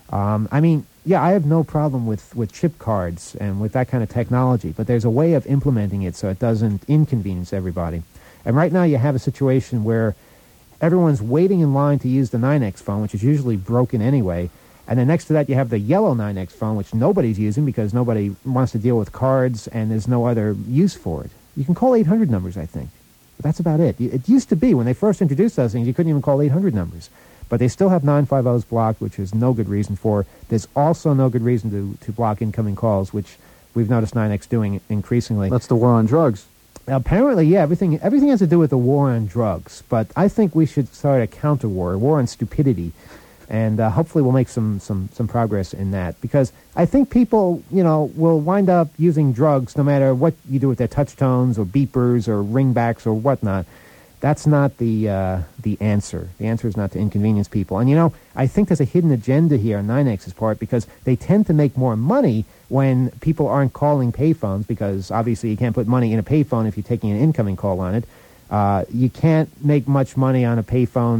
Speaker 2: I mean, yeah, I have no problem with chip cards and with that kind of technology, but there's a way of implementing it so it doesn't inconvenience everybody. And right now you have a situation where everyone's waiting in line to use the NYNEX phone, which is usually broken anyway, and then next to that you have the yellow NYNEX phone, which nobody's using because nobody wants to deal with cards and there's no other use for it. You can call 800 numbers, I think. But that's about it. It used to be, when they first introduced those things, you couldn't even call 800 numbers. But they still have 950s blocked, which is no good reason for. There's also no good reason to block incoming calls, which we've noticed NYNEX doing increasingly.
Speaker 4: That's the war on drugs.
Speaker 2: Apparently, yeah, everything has to do with the war on drugs. But I think we should start a counter-war, a war on stupidity. And hopefully we'll make some progress in that. Because I think people, will wind up using drugs no matter what you do with their touch tones or beepers or ringbacks or whatnot. That's not the answer. The answer is not to inconvenience people. And, I think there's a hidden agenda here on NYNEX's part because they tend to make more money when people aren't calling payphones because obviously you can't put money in a payphone if you're taking an incoming call on it. You can't make much money on a payphone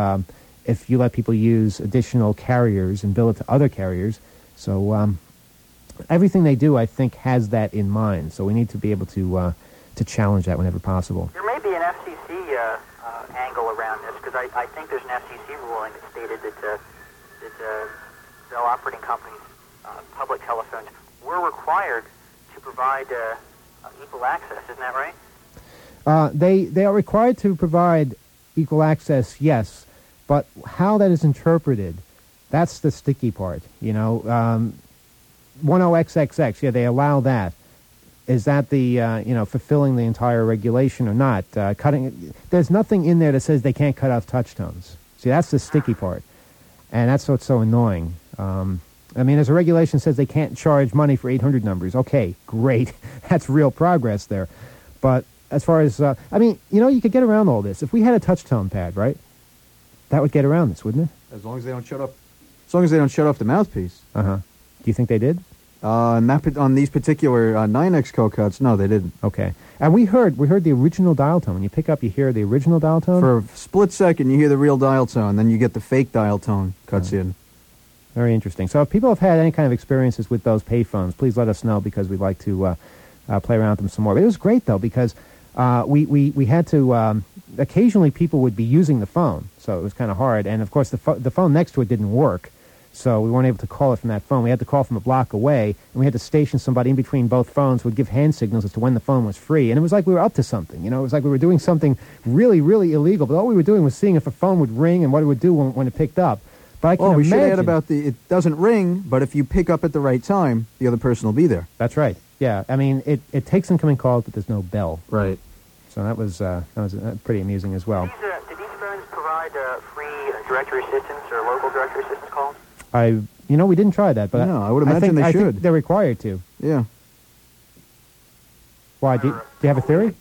Speaker 2: if you let people use additional carriers and bill it to other carriers. So everything they do, I think, has that in mind. So we need to be able to challenge that whenever possible.
Speaker 7: There may be an FCC angle around this, because I think there's an FCC ruling that stated that Bell operating companies, public telephones, were required to provide equal access. Isn't that right?
Speaker 2: They are required to provide equal access, yes, but how that is interpreted, that's the sticky part. 10XXX, yeah, they allow that. Is that the, fulfilling the entire regulation or not? There's nothing in there that says they can't cut off touch tones. See, that's the sticky part. And that's what's so annoying. There's a regulation that says they can't charge money for 800 numbers. Okay, great. That's real progress there. But as far as, you could get around all this. If we had a touch tone pad, right? That would get around this, wouldn't it?
Speaker 4: As long as they don't shut off the mouthpiece.
Speaker 2: Uh-huh. Do you think they did?
Speaker 4: On these particular NYNEX COCOTs, no, they didn't.
Speaker 2: Okay. And we heard the original dial tone. When you pick up, you hear the original dial tone?
Speaker 4: For a split second, you hear the real dial tone, then you get the fake dial tone cuts in.
Speaker 2: Very interesting. So if people have had any kind of experiences with those payphones, please let us know because we'd like to play around with them some more. But it was great, though, because we had to... occasionally people would be using the phone, so it was kind of hard. And, of course, the phone next to it didn't work. So we weren't able to call it from that phone. We had to call from a block away, and we had to station somebody in between both phones who would give hand signals as to when the phone was free. And it was like we were up to something. It was like we were doing something really, really illegal. But all we were doing was seeing if a phone would ring and what it would do when it picked up. But I can imagine...
Speaker 4: we should add about it doesn't ring, but if you pick up at the right time, the other person will be there.
Speaker 2: That's right. Yeah. It takes incoming calls, but there's no bell.
Speaker 4: Right.
Speaker 2: So that was pretty amusing as well.
Speaker 7: Do these phones provide free directory assistance or local directory assistance calls?
Speaker 2: We didn't try that, but
Speaker 4: no, I would imagine they should.
Speaker 2: I think they're required to.
Speaker 4: Yeah.
Speaker 2: Why? Do you have a theory?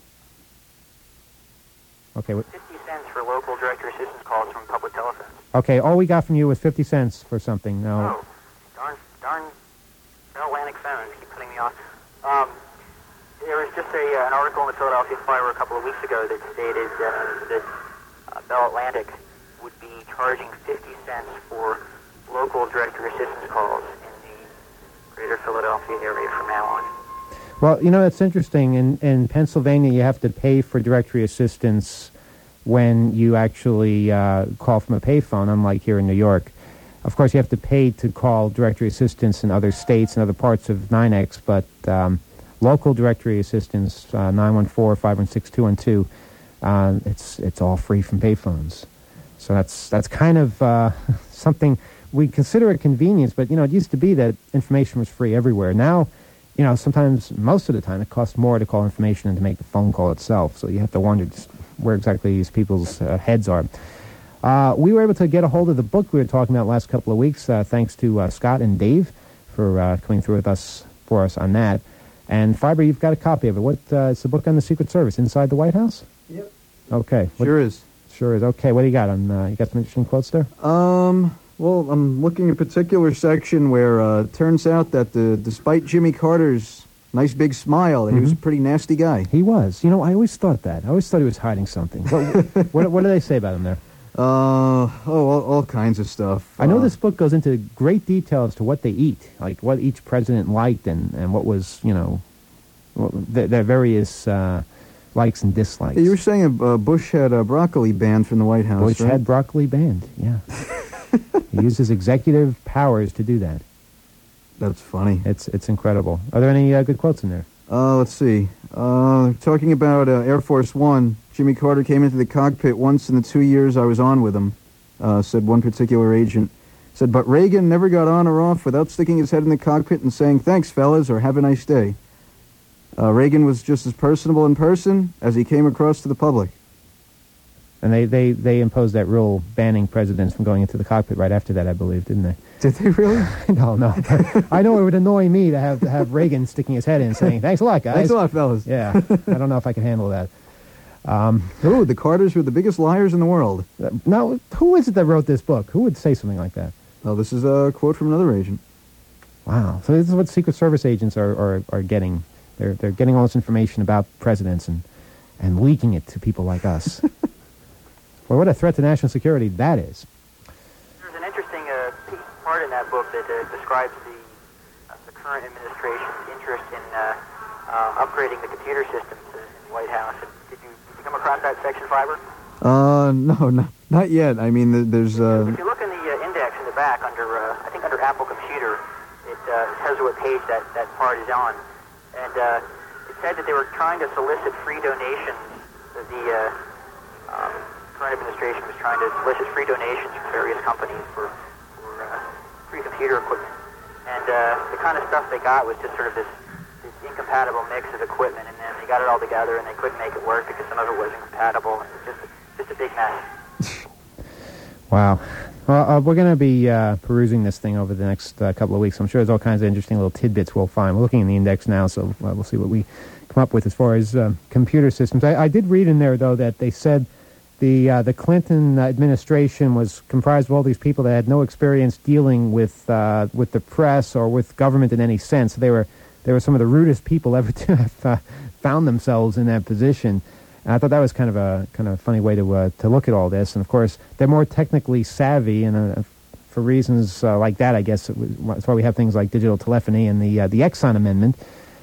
Speaker 2: Okay.
Speaker 7: 50 cents for local directory assistance calls from public telephones.
Speaker 2: Okay, all we got from you was 50 cents for something. No.
Speaker 7: Oh, darn Bell Atlantic phones keep putting me off. There was just an article in the Philadelphia Inquirer a couple of weeks ago that stated that Bell Atlantic would be charging 50 cents for local directory assistance calls in the greater Philadelphia area from now on.
Speaker 2: Well, it's interesting. In Pennsylvania, you have to pay for directory assistance when you actually call from a payphone, unlike here in New York. Of course, you have to pay to call directory assistance in other states and other parts of NYNEX, but local directory assistance, 914-516-212, it's all free from payphones. So that's kind of something we consider a convenience, but, it used to be that information was free everywhere. Now, sometimes, most of the time, it costs more to call information than to make the phone call itself. So you have to wonder just where exactly these people's heads are. We were able to get a hold of the book we were talking about last couple of weeks, thanks to Scott and Dave for coming through for us on that. And Fiber, you've got a copy of it. It's a book on the Secret Service, Inside the White House?
Speaker 4: Yep.
Speaker 2: Okay.
Speaker 4: Sure is.
Speaker 2: Sure is. Okay, what do you got? You got some interesting quotes there?
Speaker 4: Well, I'm looking at a particular section where it turns out that despite Jimmy Carter's nice big smile, he was a pretty nasty guy.
Speaker 2: He was. I always thought that. I always thought he was hiding something. What do they say about him there?
Speaker 4: All kinds of stuff.
Speaker 2: I know this book goes into great detail as to what they eat, like what each president liked and what was, their various likes and dislikes.
Speaker 4: You were saying Bush had a broccoli banned from the White House,
Speaker 2: Bush
Speaker 4: right?
Speaker 2: had broccoli banned, yeah. He used his executive powers to do that.
Speaker 4: That's funny.
Speaker 2: It's incredible. Are there any good quotes in there?
Speaker 4: Let's see. Talking about Air Force One, Jimmy Carter came into the cockpit once in the 2 years I was on with him, said one particular agent. Said, but Reagan never got on or off without sticking his head in the cockpit and saying, thanks, fellas, or have a nice day. Reagan was just as personable in person as he came across to the public.
Speaker 2: And they imposed that rule banning presidents from going into the cockpit right after that, I believe, didn't they?
Speaker 4: Did they really?
Speaker 2: No. I know it would annoy me to have Reagan sticking his head in saying, thanks a lot, guys.
Speaker 4: Thanks a lot, fellas.
Speaker 2: Yeah, I don't know if I can handle that.
Speaker 4: The Carters were the biggest liars in the world.
Speaker 2: Now, who is it that wrote this book? Who would say something like that?
Speaker 4: Oh, this is a quote from another agent.
Speaker 2: Wow. So this is what Secret Service agents are getting. They're getting all this information about presidents and leaking it to people like us. Well, what a threat to national security that is.
Speaker 7: There's an interesting part in that book that describes the current administration's interest in upgrading the computer systems in the White House. Did you come across that section, Fiber?
Speaker 4: No, not yet. I mean, there's...
Speaker 7: If you look in the index in the back under Apple Computer, it tells you what page that part is on. And it said that they were trying to solicit free donations. The current administration was trying to solicit free donations from various companies for free computer equipment. And the kind of stuff they got was just sort of this incompatible mix of equipment, and then they got it all together and they couldn't make it work because some of it wasn't compatible. And it was just a big mess.
Speaker 2: Wow. Well, we're going to be perusing this thing over the next couple of weeks. I'm sure there's all kinds of interesting little tidbits we'll find. We're looking in the index now, so we'll see what we come up with as far as computer systems. I did read in there, though, that they said the Clinton administration was comprised of all these people that had no experience dealing with the press or with government in any sense. They were some of the rudest people ever to have found themselves in that position. And I thought that was kind of a funny way to look at all this. And of course, they're more technically savvy, and for reasons like that, I guess that's why we have things like digital telephony and the Exxon Amendment.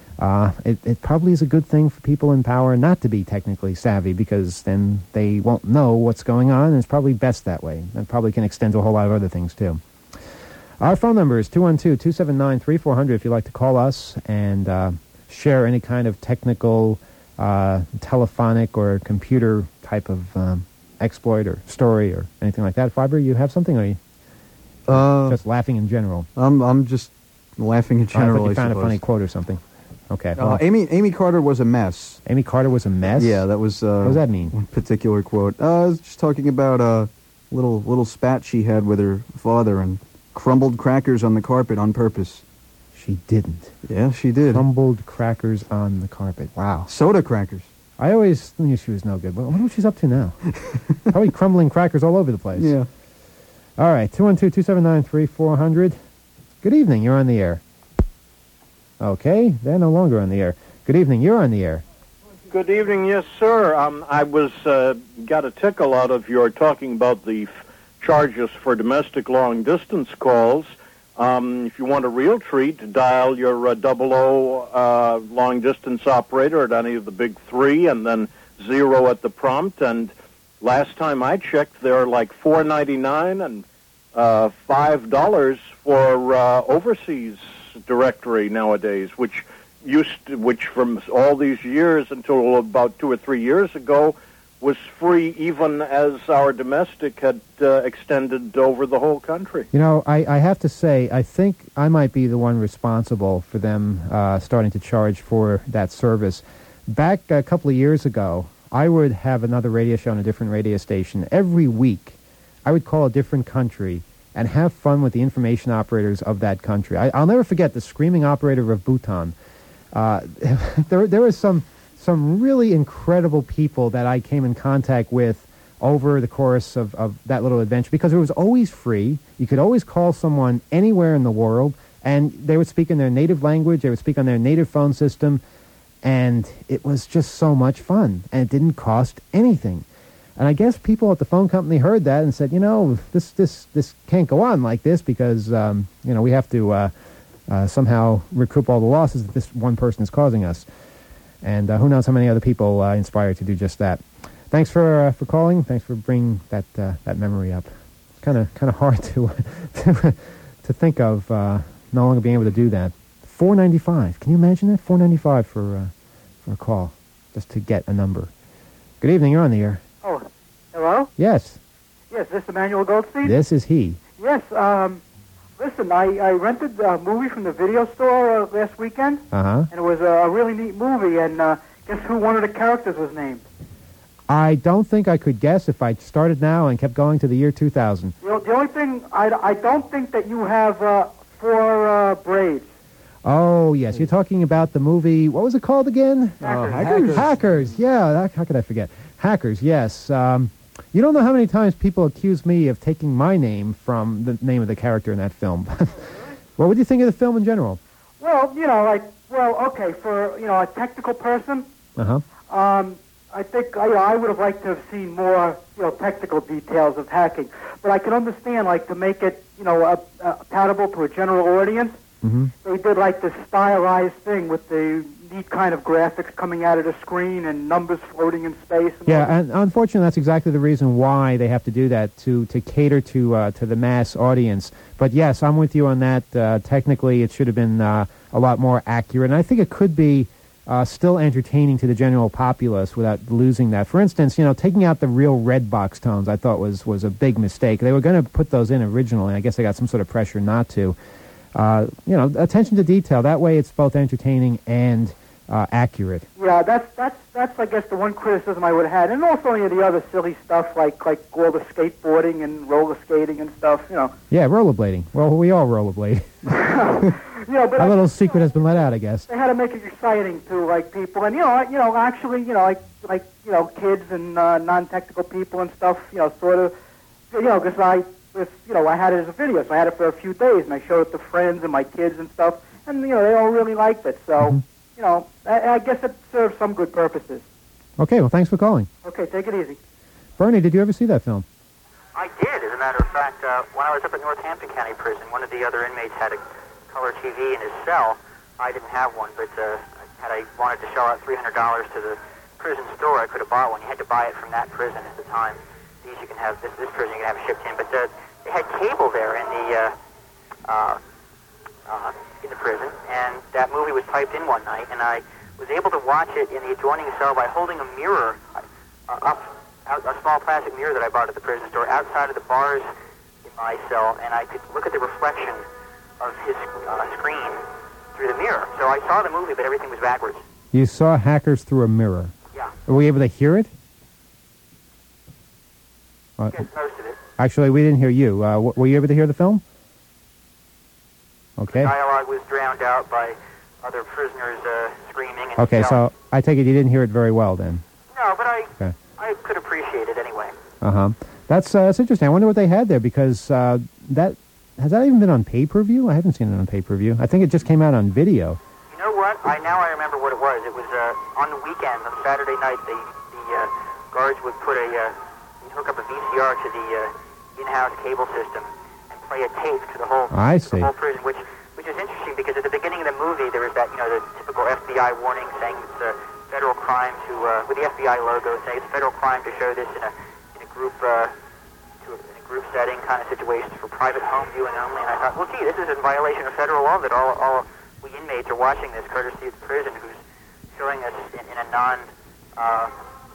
Speaker 2: It probably is a good thing for people in power not to be technically savvy, because then they won't know what's going on, and it's probably best that way. That probably can extend to a whole lot of other things, too. Our phone number is 212-279-3400 if you'd like to call us and share any kind of technical, telephonic, or computer type of exploit or story or anything like that. Fiber, you have something, or are you just laughing in general?
Speaker 4: I'm just laughing in general,
Speaker 2: I thought you found
Speaker 4: suppose.
Speaker 2: a funny quote or something. Okay. Well,
Speaker 4: Amy Carter was a mess.
Speaker 2: Amy Carter was a mess?
Speaker 4: Yeah, that was...
Speaker 2: what does that mean?
Speaker 4: One particular quote. I was just talking about a little spat she had with her father and crumbled crackers on the carpet on purpose.
Speaker 2: She didn't.
Speaker 4: Yeah, she did.
Speaker 2: Crumbled crackers on the carpet. Wow.
Speaker 4: Soda crackers.
Speaker 2: I always knew she was no good, but I wonder what she's up to now. Probably crumbling crackers all over the place.
Speaker 4: Yeah.
Speaker 2: All right, 212-279-3400. Good evening, you're on the air. Okay, they're no longer on the air. Good evening, you're on the air.
Speaker 8: Good evening, yes, sir. I was got a tickle out of your talking about the charges for domestic long-distance calls. If you want a real treat, dial your 00 long-distance operator at any of the big three, and then 0 at the prompt. And last time I checked, they're like $4.99 and $5 for overseas directory nowadays, which from all these years until about 2 or 3 years ago was free even as our domestic had extended over the whole country.
Speaker 2: You know, I have to say, I think I might be the one responsible for them starting to charge for that service. Back a couple of years ago, I would have another radio show on a different radio station. Every week, I would call a different country and have fun with the information operators of that country. I'll never forget the screaming operator of Bhutan. There was some really incredible people that I came in contact with over the course of that little adventure, because it was always free. You could always call someone anywhere in the world, and they would speak in their native language, they would speak on their native phone system, and it was just so much fun, and it didn't cost anything. And I guess people at the phone company heard that and said, you know, this can't go on like this, because, we have to somehow recoup all the losses that this one person is causing us. And who knows how many other people inspired to do just that. Thanks for calling. Thanks for bringing that memory up. It's kind of hard to to think of no longer being able to do that. $4.95. Can you imagine that? $4.95 for a call, just to get a number. Good evening. You're on the air.
Speaker 9: Oh, hello?
Speaker 2: Yes.
Speaker 9: Yes, this is Emmanuel Goldstein?
Speaker 2: This is he.
Speaker 9: Yes, listen, I rented a movie from the video store last weekend,
Speaker 2: Uh-huh.
Speaker 9: and it was a really neat movie, and guess who one of the characters was named?
Speaker 2: I don't think I could guess if I started now and kept going to the year 2000.
Speaker 9: The only thing, I don't think that you have 4 braids.
Speaker 2: Oh, yes. You're talking about the movie, what was it called again?
Speaker 9: Hackers.
Speaker 2: Hackers, yeah. How could I forget? Hackers, yes. You don't know how many times people accuse me of taking my name from the name of the character in that film. What would you think of the film in general?
Speaker 9: Well, okay, for, a technical person,
Speaker 2: Uh-huh.
Speaker 9: I think I would have liked to have seen more, technical details of hacking. But I can understand, to make it, palatable to a general audience.
Speaker 2: Mm-hmm.
Speaker 9: They did this stylized thing with the neat kind of graphics coming out of the screen and numbers floating in space.
Speaker 2: Yeah, and unfortunately, that's exactly the reason why they have to do that, to cater to the mass audience. But yes, I'm with you on that. Technically, it should have been a lot more accurate, and I think it could be still entertaining to the general populace without losing that. For instance, taking out the real red box tones, I thought was a big mistake. They were going to put those in originally. I guess they got some sort of pressure not to. Attention to detail. That way, it's both entertaining and accurate.
Speaker 9: Yeah, that's I guess the one criticism I would have had, and also any of the other silly stuff like all the skateboarding and roller skating and stuff.
Speaker 2: Yeah, rollerblading. Well, we all rollerblade.
Speaker 9: But
Speaker 2: a little secret has been let out, I guess.
Speaker 9: They had to make it exciting to people, and actually, kids and non-technical people and stuff. Sort of, because I had it as a video, so I had it for a few days, and I showed it to friends and my kids and stuff, and, they all really liked it. So, I guess it serves some good purposes.
Speaker 2: Okay, well, thanks for calling.
Speaker 9: Okay, take it easy.
Speaker 2: Bernie, did you ever see that film?
Speaker 7: I did, as a matter of fact. When I was up at Northampton County Prison, one of the other inmates had a color TV in his cell. I didn't have one, but had I wanted to shell out $300 to the prison store, I could have bought one. You had to buy it from that prison at the time. These you can have, this prison you can have shipped in, but they had cable there in the prison, and that movie was piped in one night, and I was able to watch it in the adjoining cell by holding a mirror a small plastic mirror that I bought at the prison store outside of the bars in my cell, and I could look at the reflection of his screen through the mirror. So I saw the movie, but everything was backwards.
Speaker 2: You saw Hackers through a mirror.
Speaker 7: Yeah.
Speaker 2: Were we able to hear it?
Speaker 7: Yes, most of it.
Speaker 2: Actually, we didn't hear you. Were you able to hear the film? Okay.
Speaker 7: The dialogue was drowned out by other prisoners screaming. And
Speaker 2: okay, so I take it you didn't hear it very well then.
Speaker 7: No, but I could appreciate it anyway.
Speaker 2: Uh-huh. That's interesting. I wonder what they had there, because has that even been on pay-per-view? I haven't seen it on pay-per-view. I think it just came out on video.
Speaker 7: You know what? I remember what it was. It was on the weekend, on Saturday night, the guards would put hook up a VCR to the in-house cable system and play a tape to the whole prison, which is interesting, because at the beginning of the movie there was that, the typical FBI warning saying it's a federal crime to, with the FBI logo, saying it's a federal crime to show this in a group setting kind of situation for private home viewing only. And I thought, well, gee, this is in violation of federal law that all we inmates are watching this, courtesy of the prison, who's showing us in a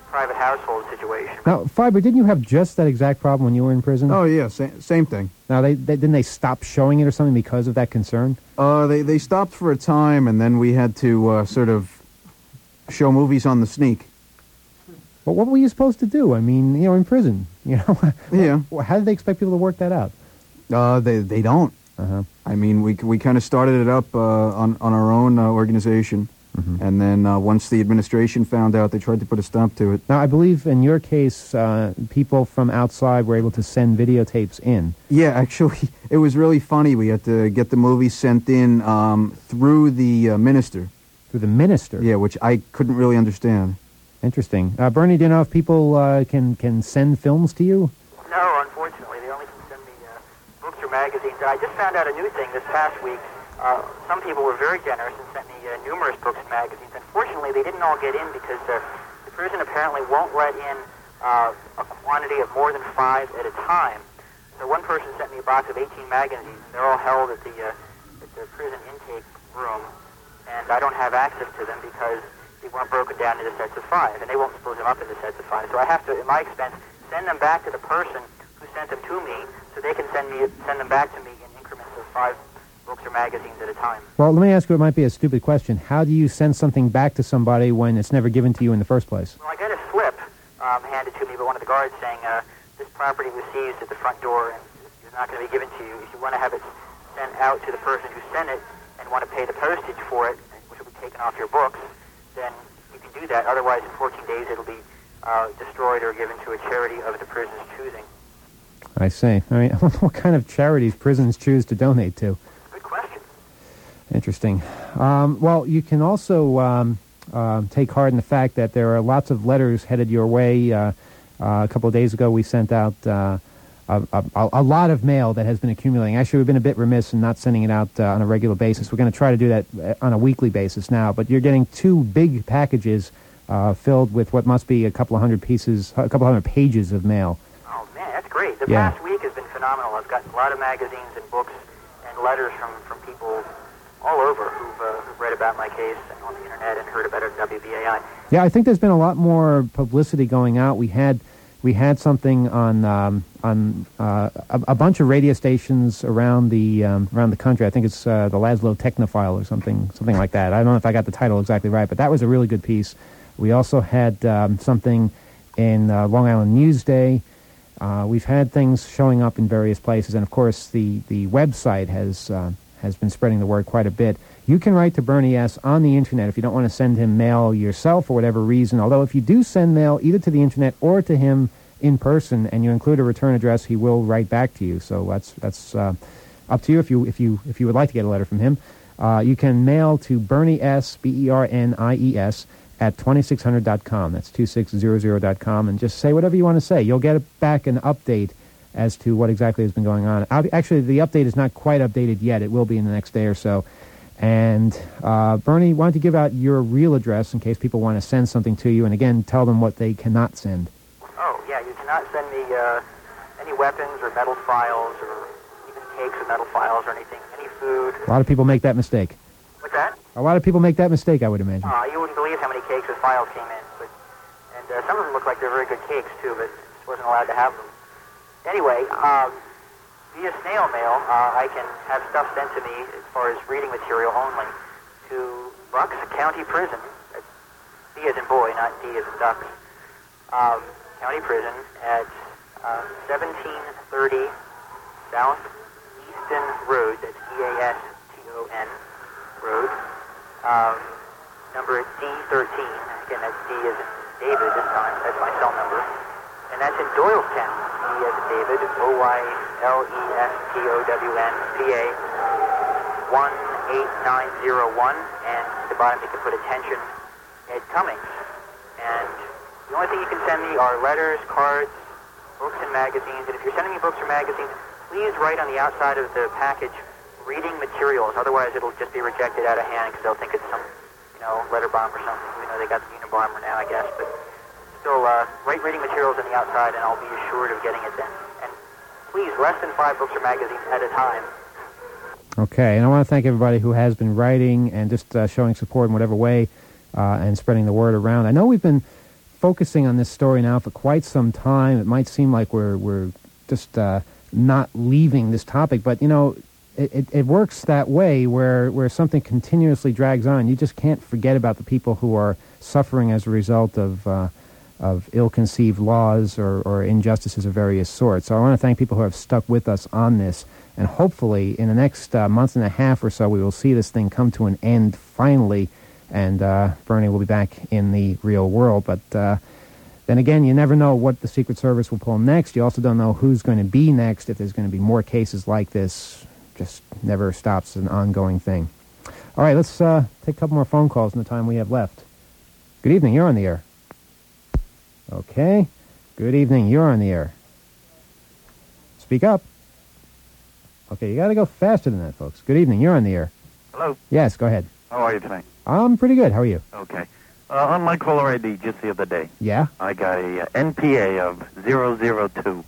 Speaker 7: private household situation.
Speaker 2: Now, Fiber, didn't you have just that exact problem when you were in prison?
Speaker 4: Oh, yeah, same thing.
Speaker 2: Now, didn't they stop showing it or something because of that concern?
Speaker 4: They stopped for a time, and then we had to sort of show movies on the sneak.
Speaker 2: Well, what were you supposed to do? I mean, in prison,
Speaker 4: Yeah.
Speaker 2: How did they expect people to work that out?
Speaker 4: They don't.
Speaker 2: Uh-huh.
Speaker 4: I mean, we kind of started it up on our own organization, and then once the administration found out, they tried to put a stop to it.
Speaker 2: Now, I believe in your case, people from outside were able to send videotapes in.
Speaker 4: Yeah, actually, it was really funny. We had to get the movie sent in through the minister.
Speaker 2: Through the minister?
Speaker 4: Yeah, which I couldn't really understand.
Speaker 2: Interesting. Bernie, do you know if people can send films to you?
Speaker 7: No, unfortunately. They only can send me books or magazines. I just found out a new thing this past week. Some people were very generous and sent me numerous books and magazines. Unfortunately, they didn't all get in because the prison apparently won't let in a quantity of more than 5 at a time. So one person sent me a box of 18 magazines, and they're all held at the prison intake room, and I don't have access to them because they weren't broken down into sets of 5, and they won't split them up into sets of 5. So I have to, at my expense, send them back to the person who sent them to me, so they can send them back to me in increments of 5 books or magazines at a time.
Speaker 2: Well, let me ask you what might be a stupid question. How do you send something back to somebody when it's never given to you in the first place?
Speaker 7: Well, I got a slip handed to me by one of the guards saying, this property was seized at the front door and it's not going to be given to you. If you want to have it sent out to the person who sent it and want to pay the postage for it, which will be taken off your books, then you can do that. Otherwise, in 14 days, it'll be destroyed or given to a charity of the prison's choosing.
Speaker 2: I see. I mean, I don't know what kind of charities prisons choose to donate to.
Speaker 7: Good question.
Speaker 2: Interesting. Well, you can also take heart in the fact that there are lots of letters headed your way. A couple of days ago, we sent out a lot of mail that has been accumulating. Actually, we've been a bit remiss in not sending it out on a regular basis. We're going to try to do that on a weekly basis now. But you're getting 2 big packages filled with what must be a couple of hundred pages of mail.
Speaker 7: Oh, man, that's great. The past week has been phenomenal. I've gotten a lot of magazines and books and letters from people all over who've read about my case on the internet and heard about it at WBAI.
Speaker 2: Yeah, I think there's been a lot more publicity going out. We had something on a bunch of radio stations around the country. I think it's the Laszlo Technophile or something like that. I don't know if I got the title exactly right, but that was a really good piece. We also had something in Long Island Newsday. We've had things showing up in various places, and of course the website has been spreading the word quite a bit. You can write to Bernie S. on the internet if you don't want to send him mail yourself for whatever reason. Although if you do send mail either to the internet or to him in person and you include a return address, he will write back to you. So that's up to you if you would like to get a letter from him. You can mail to Bernie S. BERNIES at 2600.com. That's 2600.com, and just say whatever you want to say. You'll get back an update as to what exactly has been going on. Actually, the update is not quite updated yet. It will be in the next day or so. And Bernie, why don't you give out your real address in case people want to send something to you, and again, tell them what they cannot send.
Speaker 7: Oh, yeah, you cannot send me any weapons or metal files or even cakes or metal files or anything, any food.
Speaker 2: A lot of people make that mistake.
Speaker 7: What's that?
Speaker 2: A lot of people make that mistake, I would imagine.
Speaker 7: You wouldn't believe how many cakes or files came in. And some of them look like they're very good cakes, too, but just wasn't allowed to have them. Anyway, via snail mail, I can have stuff sent to me as far as reading material only to Bucks County Prison. That's B as in boy, not D as in ducks. County Prison at 1730 South Easton Road. That's EASTON Road. Number D13. Again, that's D as in David this time. That's my cell number. And that's in Doylestown. D as in David, OYLESTOWN, PA 18901. And at the bottom you can put attention, Ed Cummings. And the only thing you can send me are letters, cards, books, and magazines. And if you're sending me books or magazines, please write on the outside of the package reading materials. Otherwise, it'll just be rejected out of hand because they'll think it's some, letter bomb or something. Even though they got the Unabomber now, I guess. But still, write reading materials on the outside, and I'll be assured of getting it then. And please, less than 5 books or magazines at a time.
Speaker 2: Okay, and I want to thank everybody who has been writing and just showing support in whatever way and spreading the word around. I know we've been focusing on this story now for quite some time. It might seem like we're just not leaving this topic, but, you know, it works that way where something continuously drags on. You just can't forget about the people who are suffering as a result of ill-conceived laws or injustices of various sorts. So I want to thank people who have stuck with us on this, and hopefully in the next month and a half or so we will see this thing come to an end finally, and Bernie will be back in the real world. But then again, you never know what the Secret Service will pull next. You also don't know who's going to be next, if there's going to be more cases like this. Just never stops, an ongoing thing. All right, let's take a couple more phone calls in the time we have left. Good evening, you're on the air. Okay. Good evening, you're on the air. Speak up. Okay, you got to go faster than that, folks. Good evening, you're on the air.
Speaker 10: Hello.
Speaker 2: Yes, go ahead.
Speaker 10: How are you tonight?
Speaker 2: I'm pretty good. How are you?
Speaker 10: Okay. On my caller ID just the other day,
Speaker 2: Yeah?
Speaker 10: I got a NPA of 002.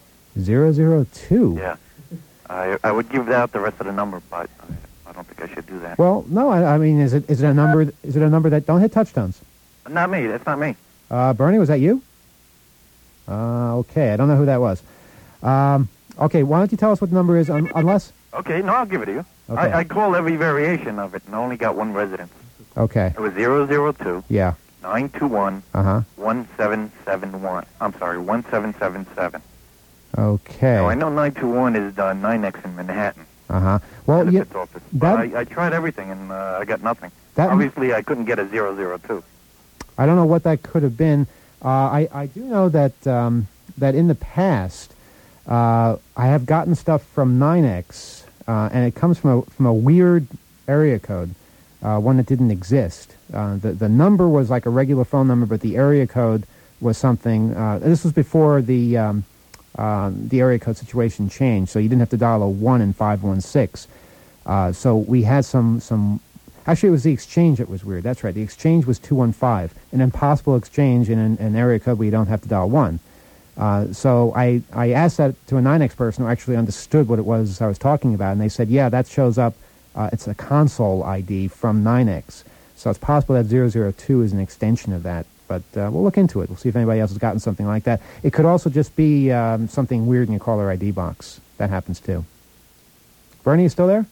Speaker 2: 002?
Speaker 10: Yeah. I would give that the rest of the number, but I don't think I should do that.
Speaker 2: Well, no, I mean, is it a number that... Don't hit touchstones.
Speaker 10: Not me. That's not me.
Speaker 2: Bernie, was that you? Okay, I don't know who that was. Okay, why don't you tell us what the number is, unless...
Speaker 10: Okay, no, I'll give it to you.
Speaker 2: Okay.
Speaker 10: I called every variation of it and only got one residence.
Speaker 2: Okay.
Speaker 10: It was 002.
Speaker 2: Yeah.
Speaker 10: 921.
Speaker 2: Uh-huh.
Speaker 10: 1771. I'm sorry, 1777.
Speaker 2: Okay.
Speaker 10: Now, I know 921 is NYNEX in Manhattan.
Speaker 2: Uh-huh. Well, yeah,
Speaker 10: Office. But I tried everything and I got nothing. Obviously, I couldn't get a 002.
Speaker 2: I don't know what that could have been. I do know that that in the past, I have gotten stuff from NYNEX, and it comes from a weird area code, one that didn't exist. The number was like a regular phone number, but the area code was something. This was before the area code situation changed, so you didn't have to dial a 1 in 516. So we had some. Actually, it was the exchange that was weird. That's right. The exchange was 215, an impossible exchange in an area code where you don't have to dial 1. So I asked that to a NYNEX person who actually understood what it was I was talking about, and they said, yeah, that shows up. It's a console ID from NYNEX. So it's possible that 002 is an extension of that. But we'll look into it. We'll see if anybody else has gotten something like that. It could also just be something weird in your caller ID box. That happens too. Bernie, you still there?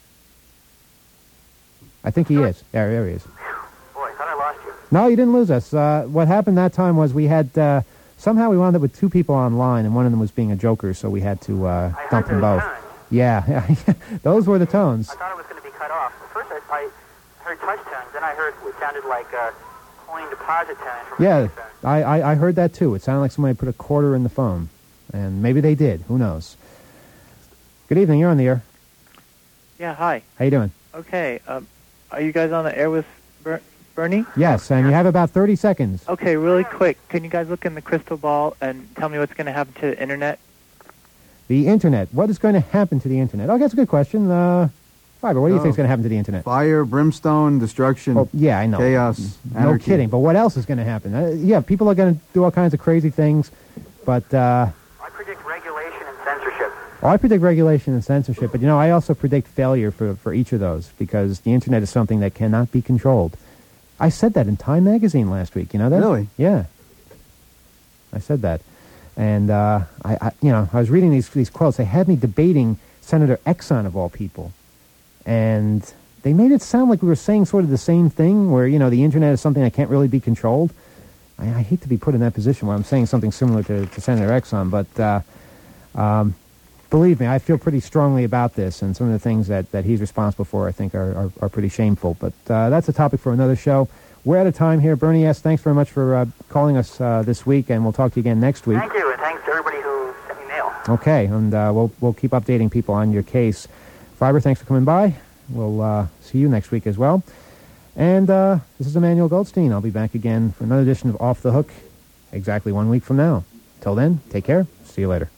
Speaker 2: I think he is. Yeah, there he is.
Speaker 7: Boy, I thought I lost you.
Speaker 2: No, you didn't lose us. What happened that time was we had... somehow we wound up with 2 people online, and one of them was being a joker, so we had to dump them both.
Speaker 7: Tones.
Speaker 2: Yeah, those were the tones.
Speaker 7: I thought it was going to be cut off. First, I heard touch tones, then I heard what sounded like coin deposit tones from
Speaker 2: Yeah,
Speaker 7: a phone.
Speaker 2: I heard that too. It sounded like somebody put a quarter in the phone, and maybe they did. Who knows? Good evening. You're on the air.
Speaker 11: Yeah, hi.
Speaker 2: How you doing?
Speaker 11: Okay, are you guys on the air with Bernie?
Speaker 2: Yes, and you have about 30 seconds.
Speaker 11: Okay, really quick. Can you guys look in the crystal ball and tell me what's going to happen to the Internet?
Speaker 2: The Internet. What is going to happen to the Internet? Oh, that's a good question. Fiber, what do you think is going to happen to the Internet?
Speaker 4: Fire, brimstone, destruction.
Speaker 2: Oh, yeah, I know.
Speaker 4: Chaos,
Speaker 2: No
Speaker 4: anarchy.
Speaker 2: kidding. But what else is going to happen? Yeah, people are going to do all kinds of crazy things, but...
Speaker 7: I predict regulation and censorship.
Speaker 2: I predict regulation and censorship, but, you know, I also predict failure for each of those, because the Internet is something that cannot be controlled. I said that in Time Magazine last week, you know that?
Speaker 4: Really?
Speaker 2: Yeah. I said that. And, I was reading these quotes. They had me debating Senator Exxon, of all people. And they made it sound like we were saying sort of the same thing, where, you know, the Internet is something that can't really be controlled. I hate to be put in that position where I'm saying something similar to Senator Exxon, but believe me, I feel pretty strongly about this, and some of the things that he's responsible for, I think, are pretty shameful. But that's a topic for another show. We're out of time here. Bernie S., thanks very much for calling us this week, and we'll talk to you again next week.
Speaker 7: Thank you, and thanks to everybody who sent me mail.
Speaker 2: Okay, and we'll keep updating people on your case. Fiber, thanks for coming by. We'll see you next week as well. And this is Emmanuel Goldstein. I'll be back again for another edition of Off the Hook exactly 1 week from now. Till then, take care. See you later.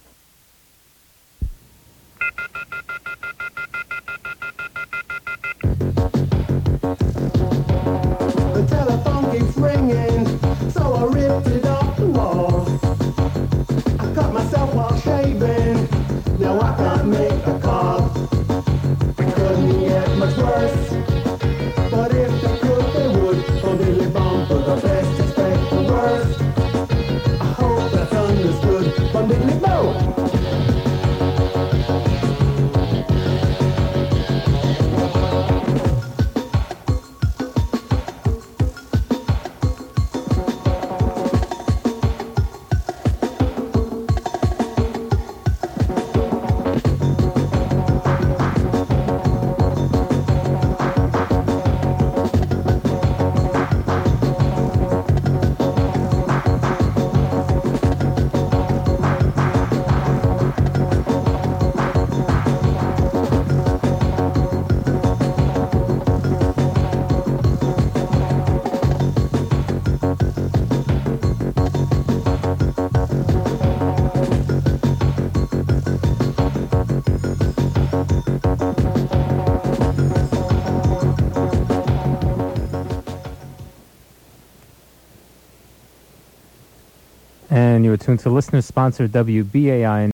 Speaker 3: The telephone keeps ringing, so I ripped it off the wall. I cut myself while shaving, now I can't make a call. It couldn't get much worse, but if they could, they would. From Billy Bond to the best, expect the worst.
Speaker 12: And you are tuned to listener-sponsored WBAI